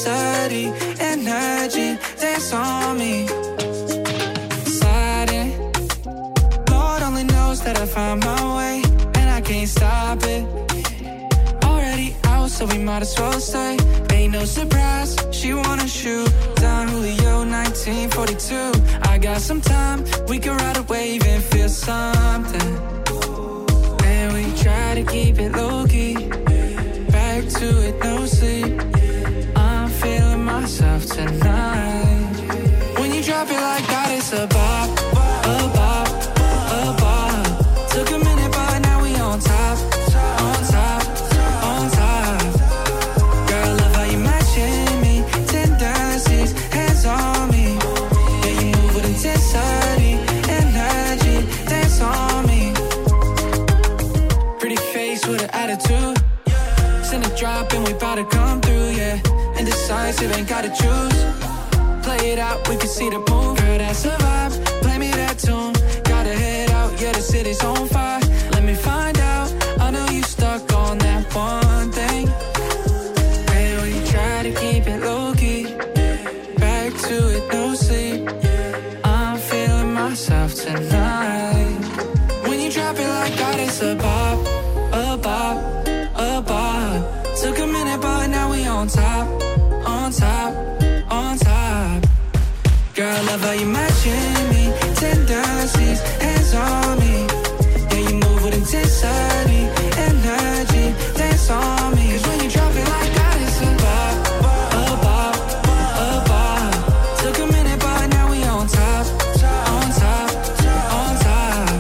intensity, energy, dance on me. Sliding, Lord only knows that I found my way, and I can't stop it. Already out, so we might as well stay. Ain't no surprise, she wanna shoot down Julio nineteen forty-two. I got some time, we can ride a wave and feel something. And we try to keep it low-key, back to it, no sleep. I'm feeling myself tonight. When you drop it like that, it's a bop, a bop, a bop. Took a minute, but now we on top, on top, on top. Girl, love how you matching me, tendencies, hands on me. Yeah, you move with intensity, energy, dance on me. Pretty face with an attitude. Send a drop and we bout to come through, yeah. Indecisive, ain't gotta choose. Play it out, we can see the move. Girl, that's a vibe, play me that tune. Gotta head out, yeah, the city's on fire. Let me find out, I know you stuck on that one thing. And we try to keep it low-key, back to it, no sleep. I'm feeling myself tonight. When you drop it like that, it's a bop, a bop, a bop. Took a minute, but now we on top, on top, on top. Girl, love how you matching me, tendencies, hands on me. Yeah, you move with intensity, energy, dance on me. 'Cause when you drop it like that, it's a bop, a bop, a bop. Took a minute, but now we on top, on top, on top.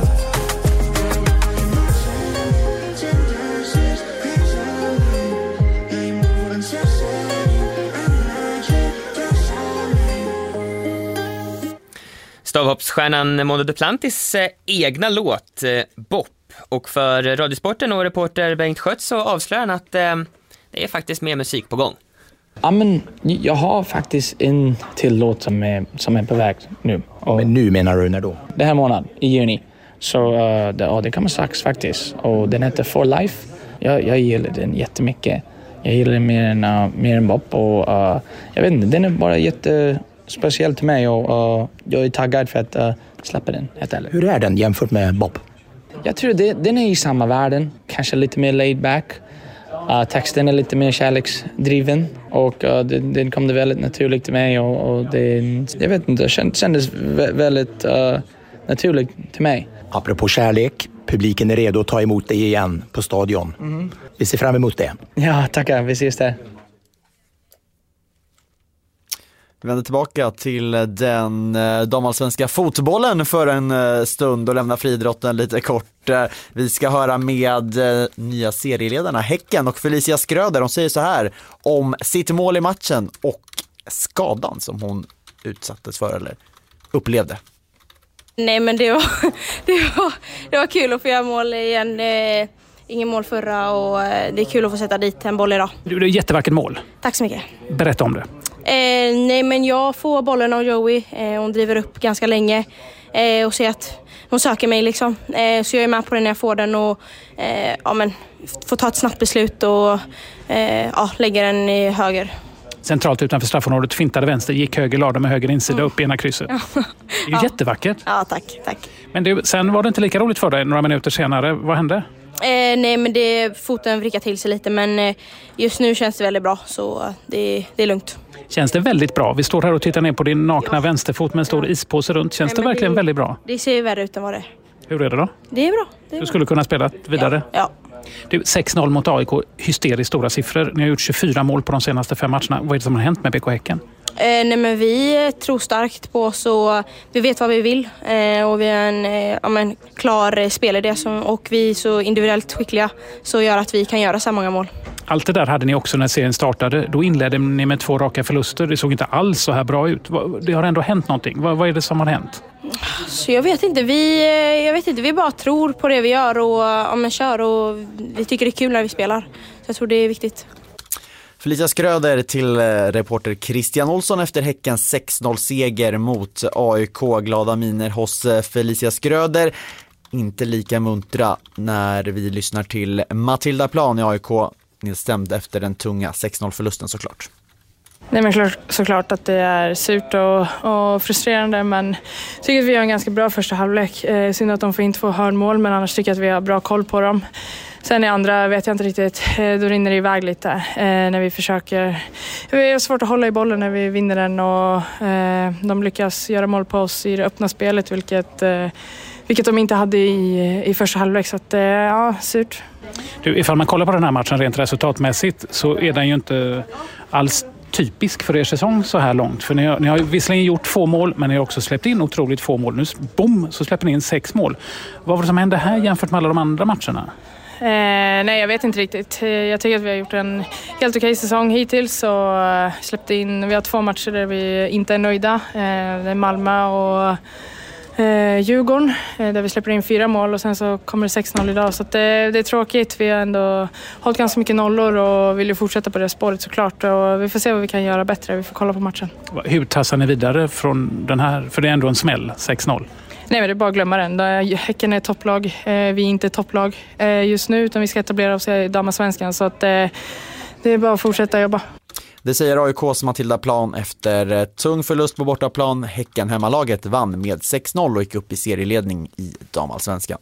Stavhoppsstjärnan Mondo Duplantis eh, egna låt, eh, Bop. Och för Radiosporten och reporter Bengt Schött så avslöjar han att eh, det är faktiskt mer musik på gång. Ja, men jag har faktiskt en till låt som är, som är på väg nu. Och men nu menar du när då? Det här månad, i juni. Så uh, det, ja, det kommer strax faktiskt. Och den heter For Life. Jag, jag gillar den jättemycket. Jag gillar den mer än, uh, mer än Bop. Och uh, jag vet inte, den är bara jättespeciell till mig. Och uh, jag är taggad för att uh, släppa den, helt ärligt. Hur är den jämfört med Bop? Jag tror det, den är i samma världen. Kanske lite mer laid back. Uh, texten är lite mer kärleksdriven. Och uh, den, den kom det väldigt naturligt till mig. Och, och det, jag vet inte, det kändes väldigt uh, naturligt till mig. Apropå kärlek, publiken är redo att ta emot dig igen på stadion. Mm. Vi ser fram emot det. Ja, tackar. Vi ses där. Vi vänder tillbaka till den damallsvenska fotbollen för en stund och lämnar friidrotten lite kort. Vi ska höra med nya serieledarna Häcken och Felicia Skröder. De säger så här om sitt mål i matchen och skadan som hon utsattes för eller upplevde. Nej, men det var, det var, det var kul att få göra mål igen. Eh, ingen mål förra och det är kul att få sätta dit en boll idag. Det är ett jättevackert mål. Tack så mycket. Berätta om det. Eh, nej, men jag får bollen av Joey. Eh, hon driver upp ganska länge eh, och ser att hon söker mig liksom. Eh, så jag är med på den när jag får den och eh, ja, men, får ta ett snabbt beslut och eh, ja, lägga den i höger. Centralt utanför straffområdet, fintade vänster, gick höger, lade med höger insida mm. upp i ena krysset. Ja. Det är ju ja. jättevackert. Ja, tack. tack. Men det, sen var det inte lika roligt för dig några minuter senare. Vad hände? Eh, nej, men det, foten vrickar till sig lite, men eh, just nu känns det väldigt bra, så det, det är lugnt. Känns det väldigt bra? Vi står här och tittar ner på din nakna ja. vänsterfot med en stor ispåse runt. Känns nej, det verkligen det, väldigt bra? Det ser värre ut än vad det är. Hur är det då? Det är bra. Det är du bra. skulle kunna spela vidare? Ja. ja. Du, sex noll mot A I K, hysteriskt stora siffror. Ni har gjort tjugofyra mål på de senaste fem matcherna. Vad är det som har hänt med B K Häcken? Eh, nej, men vi tror starkt på oss och vi vet vad vi vill. Eh, och vi har en eh, ja, men, klar spelidé som, och vi är så individuellt skickliga så gör att vi kan göra så många mål. Allt det där hade ni också när serien startade. Då inledde ni med två raka förluster. Det såg inte alls så här bra ut. Det har ändå hänt någonting. Vad, vad är det som har hänt? Så jag vet inte. Vi, jag vet inte. Vi bara tror på det vi gör och ja, men, kör och vi tycker det är kul när vi spelar. Så jag tror det är viktigt. Felicia Skröder till reporter Christian Olsson efter Häckens sex noll-seger mot A I K. Glada miner hos Felicia Skröder. Inte lika muntra när vi lyssnar till Matilda Plan i A I K. Nedstämd efter den tunga sex noll-förlusten såklart. Nej, men klart, såklart att det är surt och, och frustrerande, men jag tycker att vi har en ganska bra första halvlek. Eh, synd att de får inte få hörnmål, men annars tycker jag att vi har bra koll på dem. Sen i andra vet jag inte riktigt, eh, då rinner det iväg lite eh, när vi försöker. Det är svårt att hålla i bollen när vi vinner den och eh, de lyckas göra mål på oss i det öppna spelet, vilket, eh, vilket de inte hade i, i första halvlek, så att, eh, ja, surt. Du, ifall man kollar på den här matchen rent resultatmässigt så är den ju inte alls typisk för er säsong så här långt. För ni har, ni har visserligen gjort få mål, men ni har också släppt in otroligt få mål. Nu boom, så släpper ni in sex mål. Vad var det som hände här jämfört med alla de andra matcherna? Eh, nej, jag vet inte riktigt. Jag tycker att vi har gjort en helt okej säsong hittills och uh, släppte in, vi har två matcher där vi inte är nöjda. Eh, det är Malmö och eh, Djurgården eh, där vi släpper in fyra mål och sen så kommer det sex noll idag. Så att det, det är tråkigt. Vi har ändå hållit ganska mycket nollor och vill ju fortsätta på det spåret såklart. Och vi får se vad vi kan göra bättre. Vi får kolla på matchen. Hur tassar ni vidare från den här? För det är ändå en smäll, sex noll. Nej, men det är bara att glömma den. Häcken är topplag. Vi är inte topplag just nu, utan vi ska etablera oss i damallsvenskan. Så att det är bara att fortsätta jobba. Det säger A I K:s Matilda Plan efter tung förlust på bortaplan. Häcken hemmalaget vann med sex noll och gick upp i serieledning i damallsvenskan.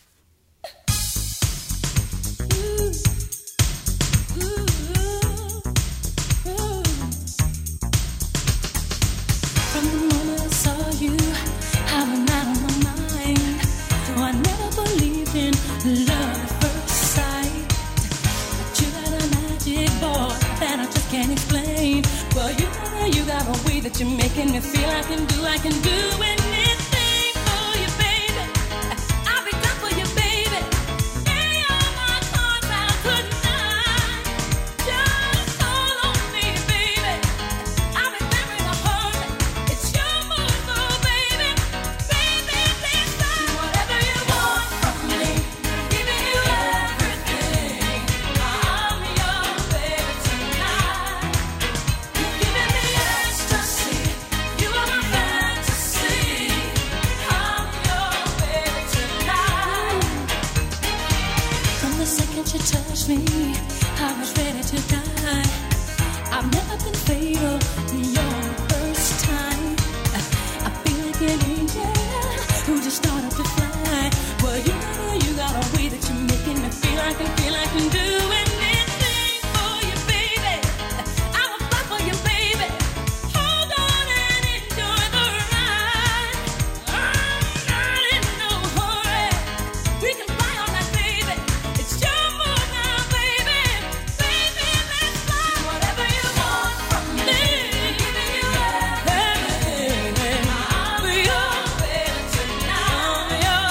You're making me feel I can do, I can do anything for you, baby. I'll be done for you, baby. Any of my cards out tonight. Just hold on me, baby. I'll be there in a hurry. It's your move, oh, baby. Baby, please do whatever you want from me. Giving you everything. I'm your baby tonight. You're giving me ecstasy. You are my fantasy. I'm your baby tonight. From the second you touched me, I was ready to die. I've never been fatal your first time. I feel like an angel who just started to fly. Well, you know you got a way that you're making me feel I can feel I can do anything for you, baby. I will fly for you, baby. Hold on and enjoy the ride. I'm not in no hurry. We can fly on that, baby. It's your move now, baby. Baby, let's fly. Whatever you want from me. Giving you everything. I'm your baby tonight. I'm your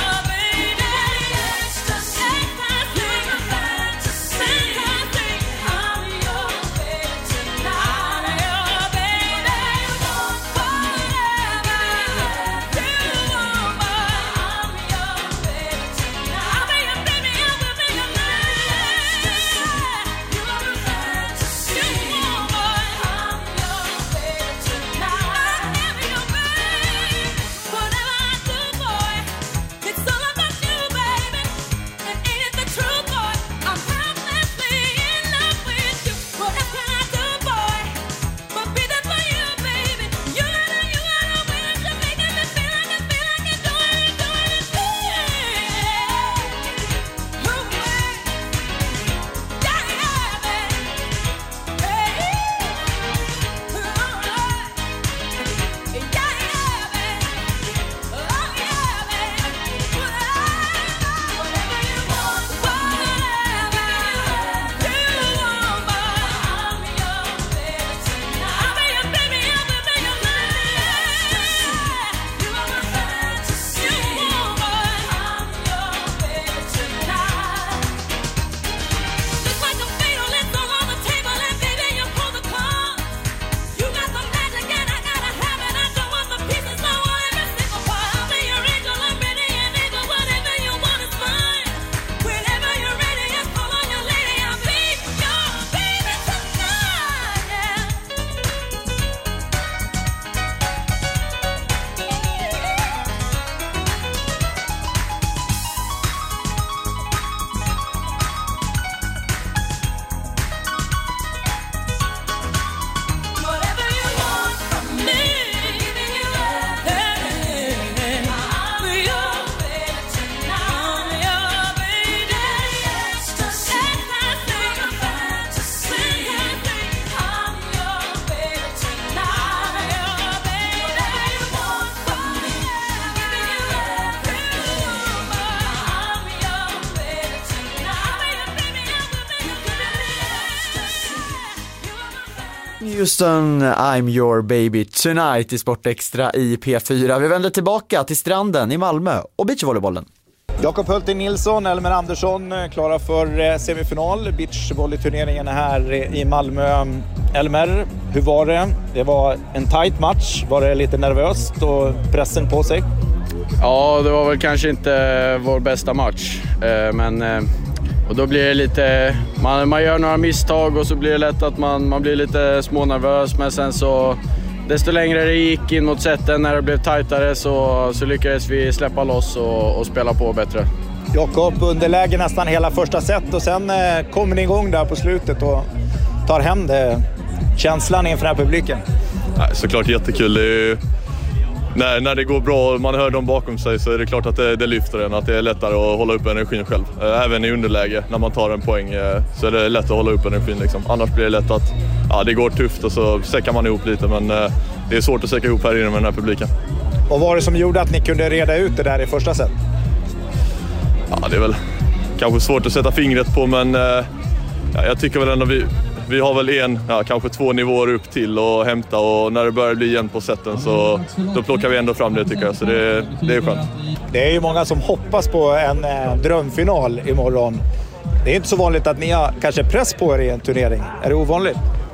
Houston, I'm your baby tonight i Sport Extra i P fyra. Vi vänder tillbaka till stranden i Malmö och beachvolleybollen. Jakob Hulting Nilsson, Elmer Andersson klara för semifinal. Beachvolleyturneringen är här i Malmö. Elmer, hur var det? Det var en tight match. Var det lite nervöst och pressen på sig? Ja, det var väl kanske inte vår bästa match. Men och då blir det lite... Man, man gör några misstag och så blir det lätt att man, man blir lite smånervös. Men sen så... Desto längre det gick in mot sätten när det blev tajtare så, så lyckades vi släppa loss och, och spela på bättre. Jakob, underläge nästan hela första set och sen eh, kommer ni igång där på slutet och tar hem det. Känslan inför den här publiken? Nej, såklart jättekul. Det är ju, när, när det går bra och man hör dem bakom sig så är det klart att det, det lyfter en. Att det är lättare att hålla upp energin själv. Även i underläge när man tar en poäng så är det lätt att hålla upp energin. Liksom. Annars blir det lätt att ja, det går tufft och så säckar man ihop lite. Men det är svårt att säcka ihop här inne med den här publiken. Och vad var det som gjorde att ni kunde reda ut det där i första set? Ja, det är väl kanske svårt att sätta fingret på, men ja, jag tycker väl ändå vi, vi har väl en, ja, kanske två nivåer upp till att hämta och när det börjar bli jämnt på sätten så då plockar vi ändå fram det tycker jag, så det, det är skönt. Det är ju många som hoppas på en eh, drömfinal imorgon. Det är inte så vanligt att ni har kanske press på er i en turnering. Är det ovanligt?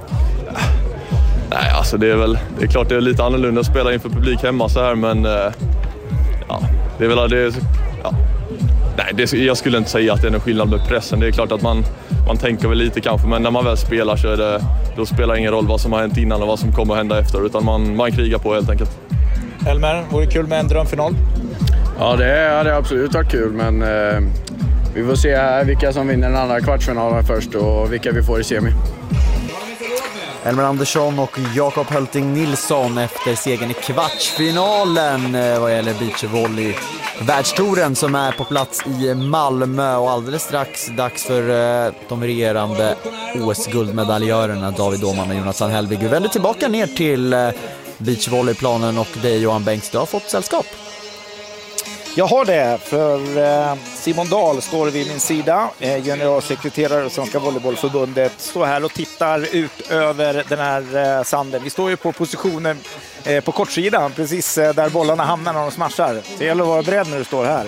Nej, alltså det är väl det är klart det är lite annorlunda att spela inför publik hemma så här, men eh, ja, det är väl det är, ja. Nej, det, jag skulle inte säga att det är en skillnad med pressen. Det är klart att man, man tänker väl lite kanske, men när man väl spelar så är det, då spelar det ingen roll vad som har hänt innan och vad som kommer att hända efter, utan man, man krigar på helt enkelt. Elmer, vore det kul med en drömfinal? Ja, det hade absolut varit kul, men eh, vi får se här vilka som vinner den andra kvartsfinalen först och vilka vi får i semi. Elmer Andersson och Jakob Hulting Nilsson efter segern i kvartsfinalen vad gäller beachvolley. Världstouren som är på plats i Malmö och alldeles strax dags för de regerande O S-guldmedaljörerna David Åhman och Jonathan Hellvig. Vi vänder tillbaka ner till beachvolleyplanen och dig Johan Bengts, du har fått sällskap. Jag har det, för Simon Dahl står vid min sida, generalsekreterare i Svenska volleybollförbundet, står här och tittar ut över den här sanden. Vi står ju på positionen på kortsidan, precis där bollarna hamnar när de smashar. Det gäller att vara beredd när du står här.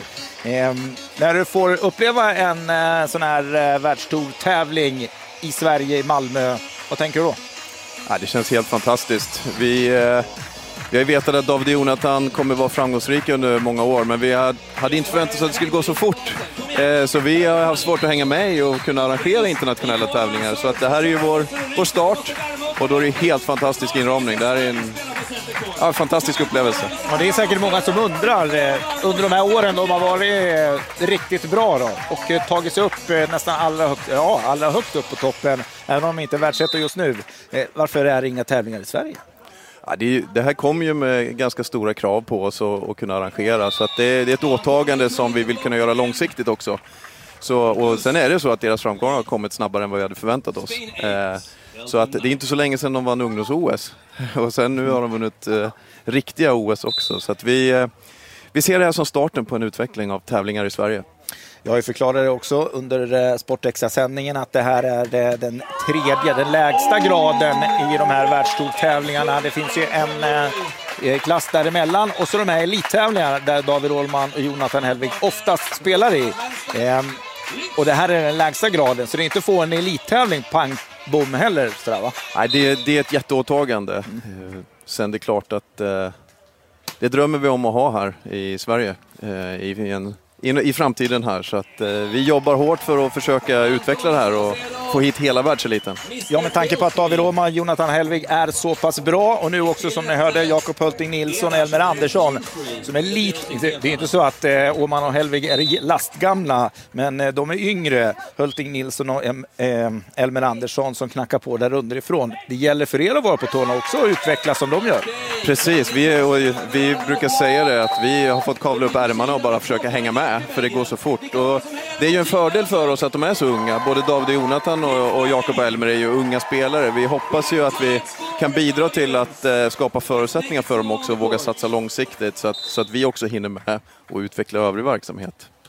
När du får uppleva en sån här världstour-tävling i Sverige, i Malmö, vad tänker du då? Ja, det känns helt fantastiskt. Vi... Vi har vetat att David Jonathan kommer vara framgångsrik under många år, men vi hade inte förväntat oss att det skulle gå så fort. Så vi har haft svårt att hänga med och kunna arrangera internationella tävlingar. Så att det här är ju vår, vår start och då är det helt fantastisk inramning. Det här är en ja, fantastisk upplevelse. Ja, det är säkert många som undrar under de här åren de har varit riktigt bra då, och tagit sig upp nästan allra högt, ja, allra högt upp på toppen, även om de inte är världsettor just nu. Varför är det inga tävlingar i Sverige? Ja, det, det här kommer ju med ganska stora krav på oss att, att kunna arrangera, så att det, det är ett åtagande som vi vill kunna göra långsiktigt också. Så, och sen är det så att deras framgång har kommit snabbare än vad vi hade förväntat oss. Eh, så att det är inte så länge sedan de vann ungdoms-O S och sen nu har de vunnit eh, riktiga O S också. Så att vi, eh, vi ser det här som starten på en utveckling av tävlingar i Sverige. Jag har ju förklarat det också under Sportextra-sändningen att det här är den tredje, den lägsta graden i de här världstourtävlingarna. Det finns ju en eh, klass däremellan och så de här elittävlingarna där David Åhman och Jonathan Hellvig oftast spelar i. Eh, och det här är den lägsta graden, så det är inte få en elittävling pang, bom heller. Sådär, va? Nej, det, det är ett jätteåtagande. Mm. Sen det är klart att eh, det drömmer vi om att ha här i Sverige eh, i en i framtiden här, så att eh, vi jobbar hårt för att försöka utveckla det här och få hit hela världseliten. Ja, med tanke på att David Åhman och Jonathan Hellvig är så pass bra och nu också som ni hörde Jakob Hulting Nilsson och Elmer Andersson som är lite, det är inte så att eh, Åhman och Hellvig är lastgamla, men eh, de är yngre, Hulting Nilsson och eh, Elmer Andersson som knackar på där underifrån. Det gäller för er att vara på tårna också och utveckla som de gör. Precis, vi, och vi brukar säga det att vi har fått kavla upp ärmarna och bara försöka hänga med, för det går så fort. Och det är ju en fördel för oss att de är så unga. Både David och Jonathan och, och Jakob och Elmer är ju unga spelare. Vi hoppas ju att vi kan bidra till att eh, skapa förutsättningar för dem också och våga satsa långsiktigt så att, så att vi också hinner med och utveckla övrig verksamhet.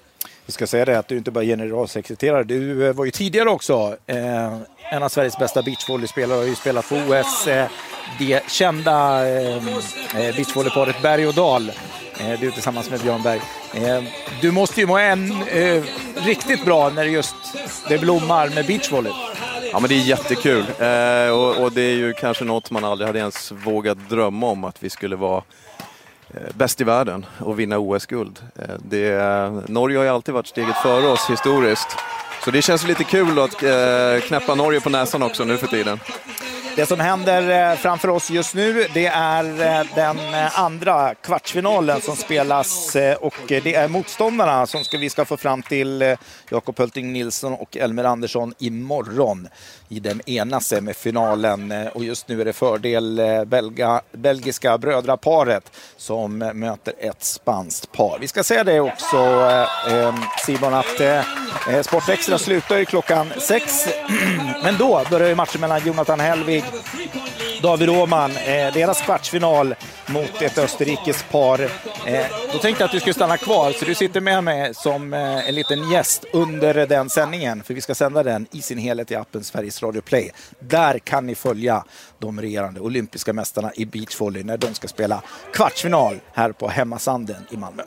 Jag ska säga det att du inte bara är generalsekreterare, du var ju tidigare också eh, en av Sveriges bästa beachvolleyspelare och har ju spelat på O S. Eh, det kända eh, beachvolleyparet Berg och Dahl. Eh, du tillsammans med Björn Berg. Eh, du måste ju må en eh, riktigt bra när det just det blommar med beachvolley. Ja, men det är jättekul eh, och, och det är ju kanske något man aldrig hade ens vågat drömma om, att vi skulle vara eh, bäst i världen och vinna O S-guld. Eh, det, eh, Norge har ju alltid varit steget före oss historiskt, så det känns lite kul att eh, knäppa Norge på näsan också nu för tiden. Det som händer framför oss just nu, det är den andra kvartsfinalen som spelas, och det är motståndarna som ska, vi ska få fram till Jakob Hölting Nilsson och Elmer Andersson imorgon i den ena semifinalen. Och just nu är det fördel belga, belgiska brödraparet som möter ett spanskt par. Vi ska säga det också, eh, Simon, att eh, Sportextra slutar ju klockan sex, men då börjar ju matchen mellan Jonathan Hellwig, David Åhman, eh, deras kvartsfinal mot ett österrikiskt par. Eh, då tänkte jag att du skulle stanna kvar, så du sitter med mig som eh, en liten gäst under den sändningen, för vi ska sända den i sin helhet i appen Sveriges Radio Play. Där kan ni följa de regerande olympiska mästarna i beachvolley när de ska spela kvartsfinal här på Hemmasanden i Malmö.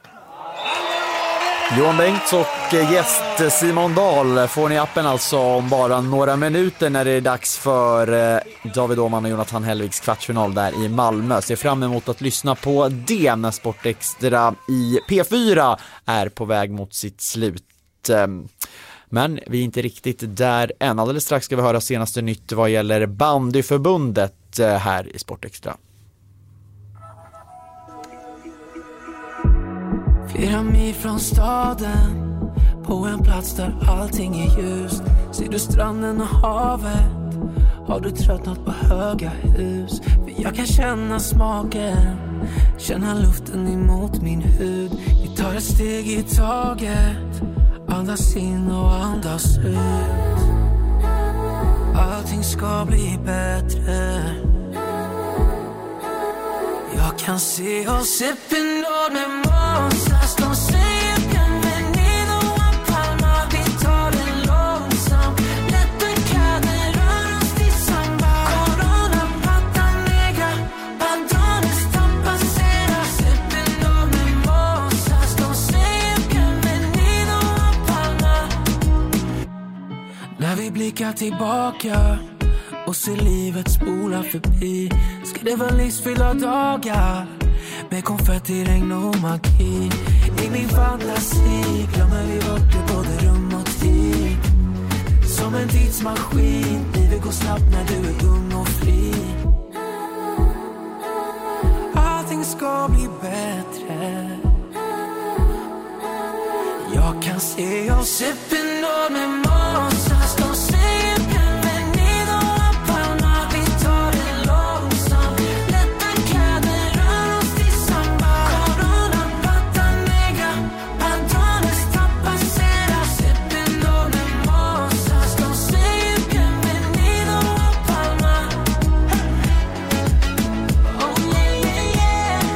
Johan Bengts och gäst Simon Dahl får ni appen alltså om bara några minuter när det är dags för David Åhman och Jonathan Hellwigs kvartsfinal där i Malmö. Se fram emot att lyssna på det när Sportextra i P fyra är på väg mot sitt slut. Men vi är inte riktigt där än. Alldeles strax ska vi höra senaste nytt vad gäller bandyförbundet här i Sportextra. Flera mil från staden, på en plats där allting är ljust. Ser du stranden och havet, har du tröttnat på höga hus? För jag kan känna smaken, känna luften emot min hud. Vi tar ett steg i taget, andas in och andas ut. Allting ska bli bättre. Jag kan se oss Eppinor med Månsas. De säger bienvenido a Palma. Vi tar det långsamt. Lätta kläder, rör oss till samba. Corona, pata negra, bandones tapaceras. Eppinor med Månsas. De säger bienvenido a Palma. När vi blickar tillbaka och ser livet spola förbi, ska det vara livsfyllda dagar med konfetti, regn och magi. I min fantasi glömmer vi bort det, både rum och tid. Som en tidsmaskin, livet går snabbt när du är ung och fri. Allting ska bli bättre. Jag kan se oss Eppinor med Månsas. De säger bienvenido a Palma. Vi tar det långsamt. Lätta kläder, rör oss till samba. Corona, pata negra, bandones tapaceras. Eppinor med Månsas. De säger bienvenido a Palma. Oh yeah, yeah, yeah.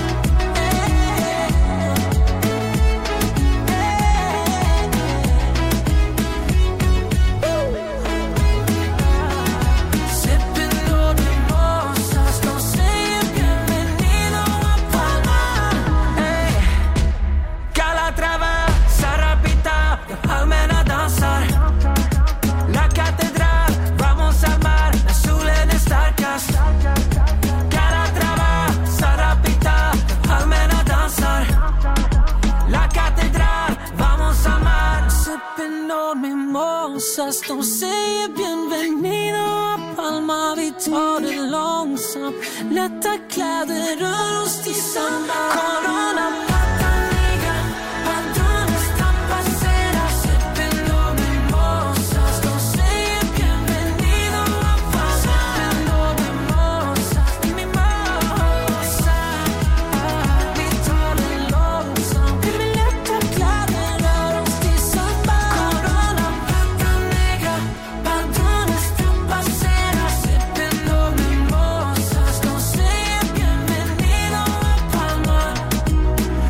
Eppinor med Månsas. De säger bienvenido a Palma. Hey. Calatrava, Sarapita, de allmänna dansar. La Catedral, vamos al mar, när solen är starkast. Calatrava, Sarapita, de allmänna dansar. La Catedral, vamos al mar. Eppinor med Månsas. De säger bienvenido a Palma. Vi tar det långsamt. Lätta kläder, rör oss till samba. Corona, pata negra, bandones tapaceras. Eppinor med Månsas. De säger bienvenido a Palma. Eppinor med Månsas. Mi Månsas. Vi tar det långsamt. Vi vill lätta kläder, rör oss till samba. Corona, pata negra, bandones tapaceras. Eppinor med Månsas. De säger bienvenido a Palma.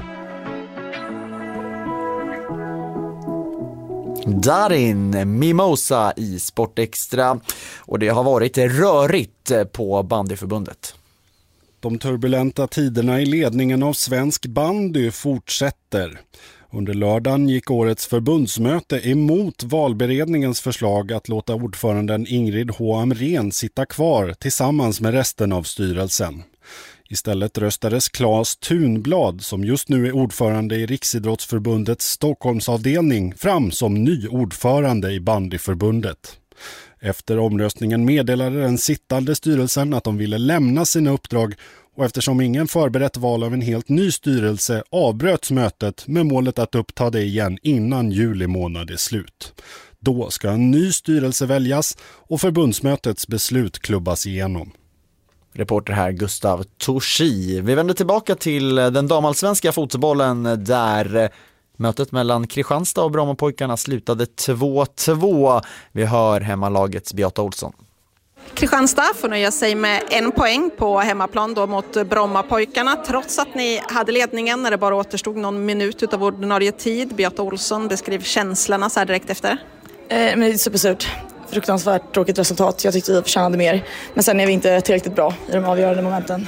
Darin Mimosa i Sportextra. Och det har varit rörigt på bandyförbundet. De turbulenta tiderna i ledningen av svensk bandy fortsätter. Under lördagen gick årets förbundsmöte emot valberedningens förslag att låta ordföranden Ingrid H. Amrén sitta kvar tillsammans med resten av styrelsen. Istället röstades Claes Thunblad, som just nu är ordförande i Riksidrottsförbundets Stockholmsavdelning, fram som ny ordförande i bandyförbundet. Efter omröstningen meddelade den sittande styrelsen att de ville lämna sina uppdrag, och eftersom ingen förberett val av en helt ny styrelse avbröts mötet med målet att uppta det igen innan juli månad är slut. Då ska en ny styrelse väljas och förbundsmötets beslut klubbas igenom. Reporter här Gustav Torsi. Vi vänder tillbaka till den damallsvenska fotbollen där mötet mellan Kristianstad och Brommapojkarna slutade två två. Vi hör hemmalagets Beata Olsson. Kristianstad får nöja sig med en poäng på hemmaplan då mot Brommapojkarna, trots att ni hade ledningen när det bara återstod någon minut utav ordinarie tid. Beata Olsson, beskriv känslorna så här direkt efter. Eh, men det är supersurt. Fruktansvärt tråkigt resultat. Jag tyckte vi förtjänade mer. Men sen är vi inte tillräckligt bra i de avgörande momenten.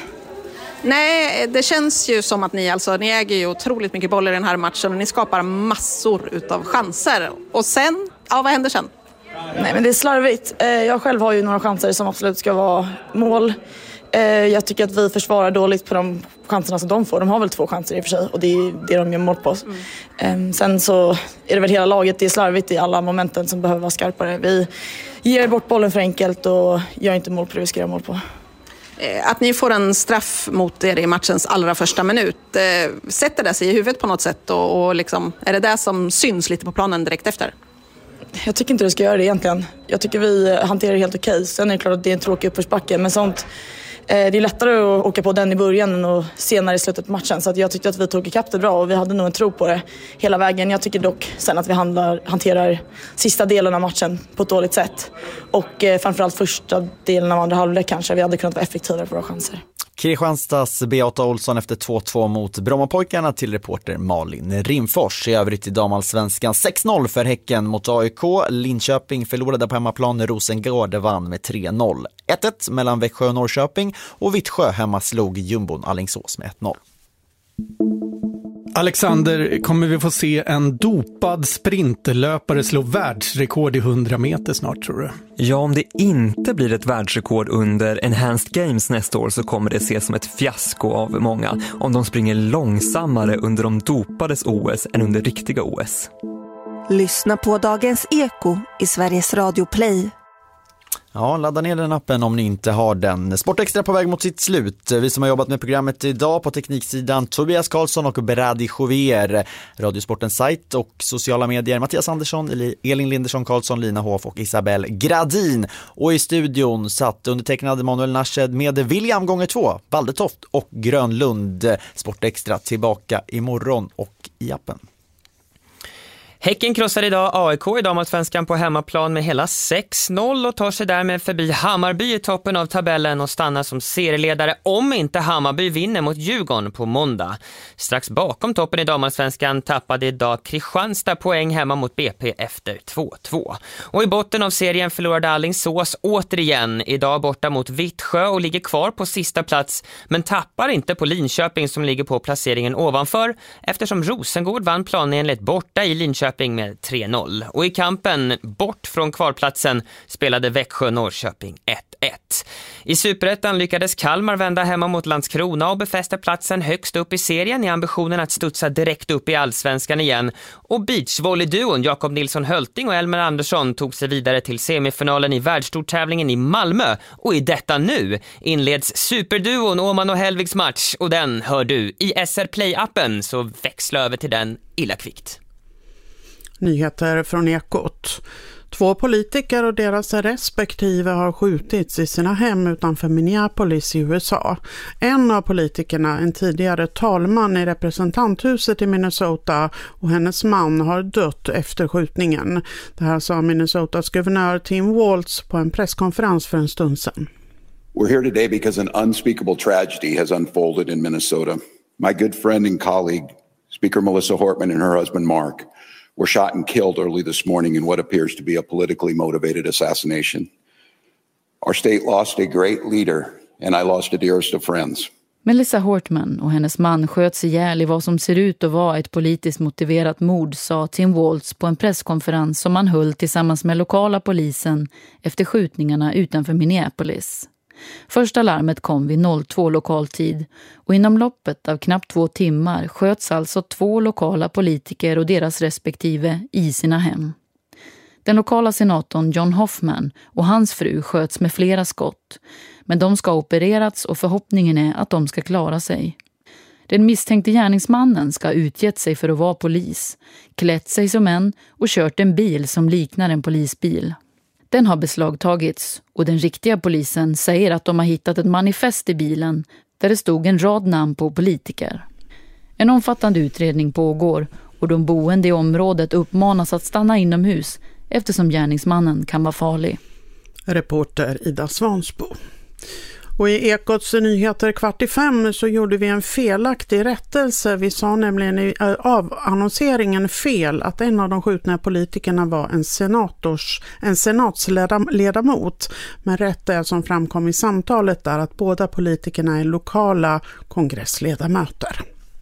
Nej, det känns ju som att ni alltså, ni äger ju otroligt mycket boll i den här matchen och ni skapar massor utav chanser. Och sen, ja vad händer sen? Nej, men det är slarvigt. Jag själv har ju några chanser som absolut ska vara mål. Jag tycker att vi försvarar dåligt på de chanserna som de får. De har väl två chanser i och för sig och det är det de gör mål på. Mm. Sen så är det väl hela laget, det är slarvigt i alla momenten som behöver vara skarpare. Vi ger bort bollen för enkelt och gör inte mål på det vi ska göra mål på. Att ni får en straff mot er i matchens allra första minut, sätter det sig i huvudet på något sätt och, och liksom, är det det som syns lite på planen direkt efter? Jag tycker inte det ska göra det egentligen. Jag tycker vi hanterar det helt okej. Sen är det klart att det är en tråkig uppförsbacke. Men sånt, eh, det är lättare att åka på den i början och senare i slutet på matchen. Så att jag tyckte att vi tog ikapp det bra och vi hade nog en tro på det hela vägen. Jag tycker dock sen att vi handlar, hanterar sista delen av matchen på ett dåligt sätt. Och eh, framförallt första delen av andra halvlek kanske. Vi hade kunnat vara effektivare på våra chanser. Kristianstads Beata Olsson efter två två mot Brommapojkarna till reporter Malin Rimfors. I övrigt i damallsvenskan sex noll för Häcken mot A I K. Linköping förlorade på hemmaplan. Rosengård vann med tre noll. ett ett mellan Växjö och Norrköping och Vittsjö hemma slog jumbon Alingsås med ett noll. Alexander, kommer vi få se en dopad sprinterlöpare slå världsrekord i hundra meter snart, tror du? Ja, om det inte blir ett världsrekord under Enhanced Games nästa år så kommer det ses som ett fiasko av många om de springer långsammare under de dopades O S än under riktiga O S. Lyssna på Dagens Eko i Sveriges Radio Play. Ja, ladda ner den appen om ni inte har den. Sportextra på väg mot sitt slut. Vi som har jobbat med programmet idag på tekniksidan Tobias Karlsson och Brady Jovier. Radiosportens sajt och sociala medier Mattias Andersson, Elin Lindersson Karlsson, Lina Hoff och Isabel Gradin. Och i studion satt undertecknad Manuel Narshed med William gånger två, Valdetoft och Grönlund. Sportextra tillbaka imorgon och i appen. Häcken krossar idag A I K i damallsvenskan på hemmaplan med hela sex noll och tar sig därmed förbi Hammarby i toppen av tabellen och stannar som serieledare om inte Hammarby vinner mot Djurgården på måndag. Strax bakom toppen i damallsvenskan tappade idag Kristianstad poäng hemma mot B P efter två två. Och i botten av serien förlorade Alingsås återigen idag borta mot Vittsjö och ligger kvar på sista plats men tappar inte på Linköping som ligger på placeringen ovanför eftersom Rosengård vann planenligt borta i Linköping med tre noll. Och i kampen bort från kvalplatsen spelade Växjö-Norrköping ett ett. I Superettan lyckades Kalmar vända hemma mot Landskrona och befästa platsen högst upp i serien i ambitionen att studsa direkt upp i allsvenskan igen. Och beachvolleyduon Jakob Nilsson Hölting och Elmer Andersson tog sig vidare till semifinalen i världsstortävlingen i Malmö. Och i detta nu inleds superduon Åman och Helvigs match och den hör du i S R Play-appen, så växla över till den illa kvickt. Nyheter från Ekot. Två politiker och deras respektive har skjutits i sina hem utanför Minneapolis i U S A. En av politikerna, en tidigare talman i representanthuset i Minnesota, och hennes man har dött efter skjutningen. Det här sa Minnesotas guvernör Tim Walz på en presskonferens för en stund sedan. We're here today because an unspeakable tragedy has unfolded in Minnesota. My good friend and colleague, Speaker Melissa Hortman and her husband Mark, were shot and killed early this morning in what appears to be a politically motivated assassination. Our state lost a great leader, and I lost the dearest of friends. Melissa Hortman och hennes man sköts ihjäl i vad som ser ut att vara ett politiskt motiverat mord, sa Tim Walz på en presskonferens som han höll tillsammans med lokala polisen efter skjutningarna utanför Minneapolis. Första larmet kom vid två lokaltid och inom loppet av knappt två timmar sköts alltså två lokala politiker och deras respektive i sina hem. Den lokala senatorn John Hoffman och hans fru sköts med flera skott, men de ska opererats och förhoppningen är att de ska klara sig. Den misstänkte gärningsmannen ska ha utgett sig för att vara polis, klätt sig som en och kört en bil som liknar en polisbil. Den har beslagtagits och den riktiga polisen säger att de har hittat ett manifest i bilen där det stod en rad namn på politiker. En omfattande utredning pågår och de boende i området uppmanas att stanna inomhus eftersom gärningsmannen kan vara farlig. Reporter Ida Svansbo. Och i Ekots nyheter kvart i fem så gjorde vi en felaktig rättelse. Vi sa nämligen i avannonseringen fel att en av de skjutna politikerna var en senators, en senatsledamot. Men rätt är som framkom i samtalet där att båda politikerna är lokala kongressledamöter.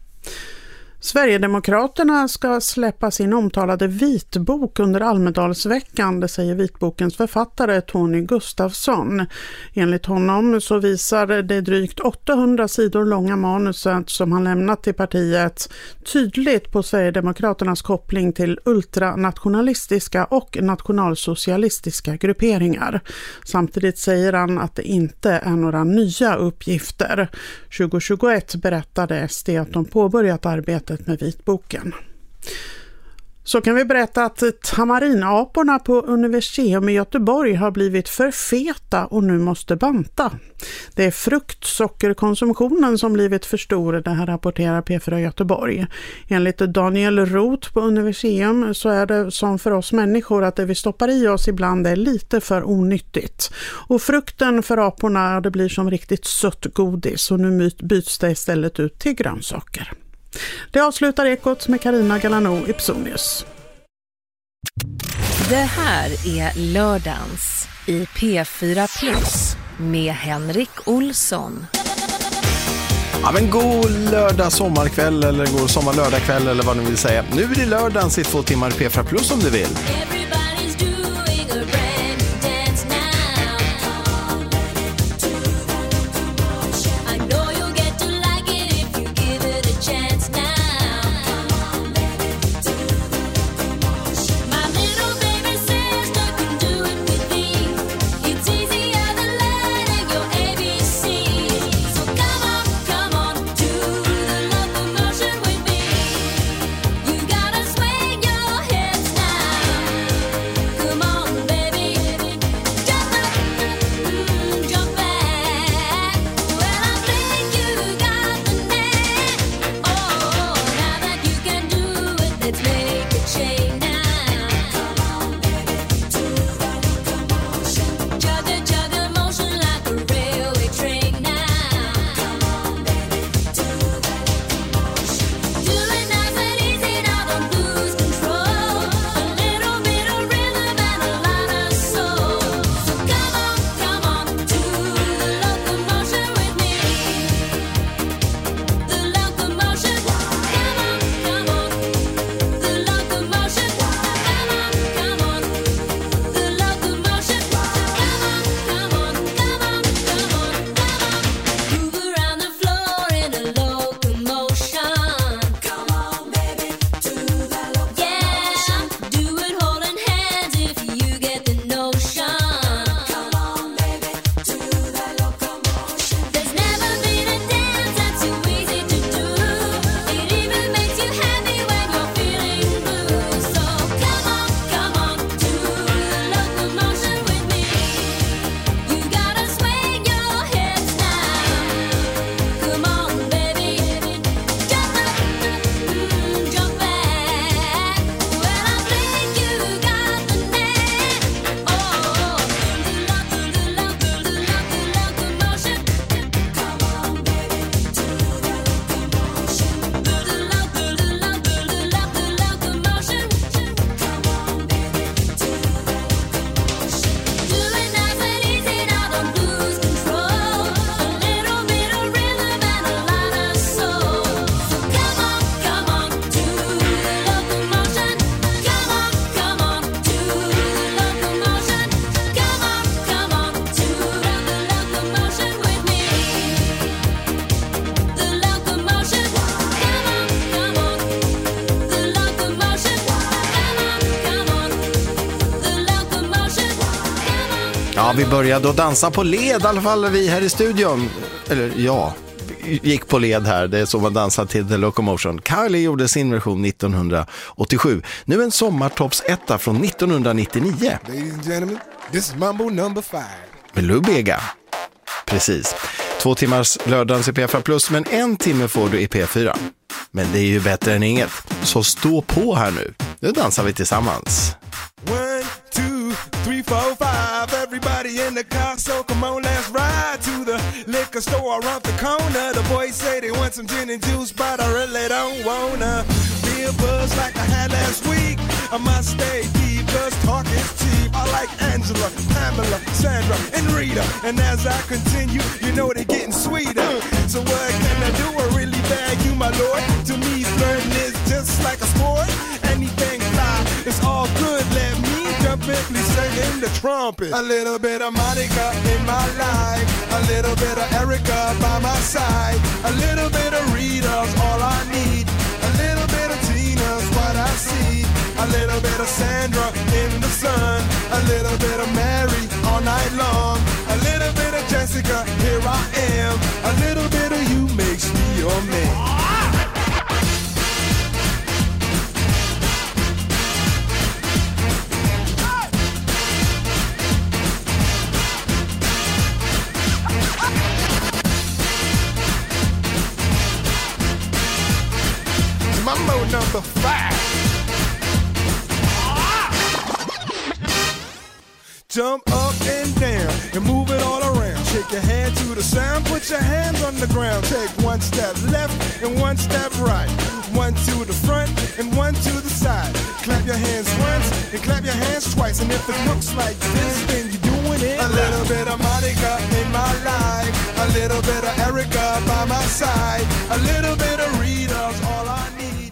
Sverigedemokraterna ska släppa sin omtalade vitbok under Almedalsveckan, det säger vitbokens författare Tony Gustafsson. Enligt honom så visar det drygt åttahundra sidor långa manuset som han lämnat till partiet tydligt på Sverigedemokraternas koppling till ultranationalistiska och nationalsocialistiska grupperingar. Samtidigt säger han att det inte är några nya uppgifter. tjugohundratjugoett berättade S D att de påbörjat arbetet med vitboken. Så kan vi berätta att tamarinaporna på Universium i Göteborg har blivit för feta och nu måste banta. Det är fruktsockerkonsumtionen som blivit för stor, det här rapporterar P fyra Göteborg. Enligt Daniel Roth på Universium så är det som för oss människor att det vi stoppar i oss ibland är lite för onyttigt. Och frukten för aporna det blir som riktigt sött godis och nu byts det istället ut till grönsaker. Det avslutar Ekot med Carina Galano Ipsonius. Det här är lördagens i P fyra Plus med Henrik Olsson. Ja, men god lördag sommarkväll eller god sommarlördagkväll eller vad ni vill säga. Nu är det lördagens i två timmar P fyra Plus om du vill. Ja, vi började att dansa på led, i alla fall vi här i studion. Eller ja, gick på led här. Det är så man dansar till The Locomotion. Kylie gjorde sin version nittonhundraåttiosju. Nu en sommartoppsetta från nittonhundranittionio. Ladies and gentlemen, this is Mambo number five. Med Lou Bega. Precis. Två timmars lördagens i P fyra plus, men en timme får du i P fyra. Men det är ju bättre än inget. Så stå på här nu. Nu dansar vi tillsammans. One, two, three, four, five. Everybody in the car, so come on, let's ride to the liquor store around the corner. The boys say they want some gin and juice, but I really don't wanna be a buzz like I had last week. I must stay deep, cause talk is cheap. I like Angela, Pamela, Sandra, and Rita. And as I continue, you know they're getting sweeter. So what can I do? I really bag you, my lord. To me, flirting is just like a sport. Anything fly, it's all good. Let me jump in, please sing the trumpet. A little bit of Monica in my life. A little bit of Erica by my side. A little bit of Rita's all I need. A little bit of Tina's what I see. A little bit of Sandra in the sun. A little bit of Mary all night long. A little bit of Jessica, here I am. A little bit of you makes me your man. Mambo number five. Jump up and down and move it all around. Shake your hand to the sound, put your hands on the ground. Take one step left and one step right. One to the front and one to the side. Clap your hands once and clap your hands twice. And if it looks like this, then you're doing it. A little bit of Monica in my life. A little bit of Erica by my side. A little bit of Rita's all I need.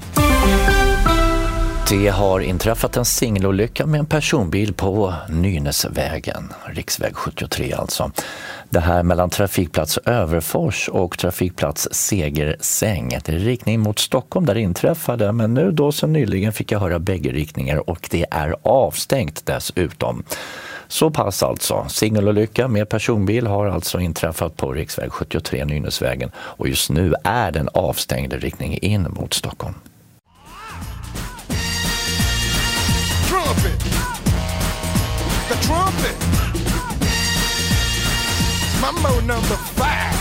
Det har inträffat en singelolycka med en personbil på Nynäsvägen, riksväg sjuttiotre alltså. Det här mellan trafikplats Överfors och trafikplats Segersäng. Det är riktning mot Stockholm där det inträffade, men nu då så nyligen fick jag höra bägge riktningar och det är avstängt dessutom. Så pass alltså. Singelolycka med personbil har alltså inträffat på riksväg sjuttiotre Nynäsvägen och just nu är den avstängd riktning in mot Stockholm. Trumpet, the trumpet, Mambo number five.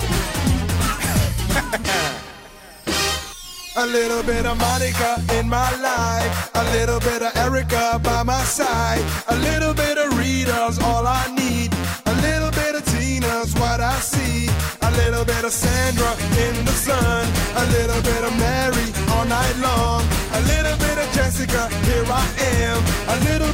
A little bit of Monica in my life, a little bit of Erica by my side, a little bit of Rita's all I need, a little bit of Tina's what I see, a little bit of Sandra in the sun, a little bit of Mary all night long, a little bit of Jessica, here I am, a little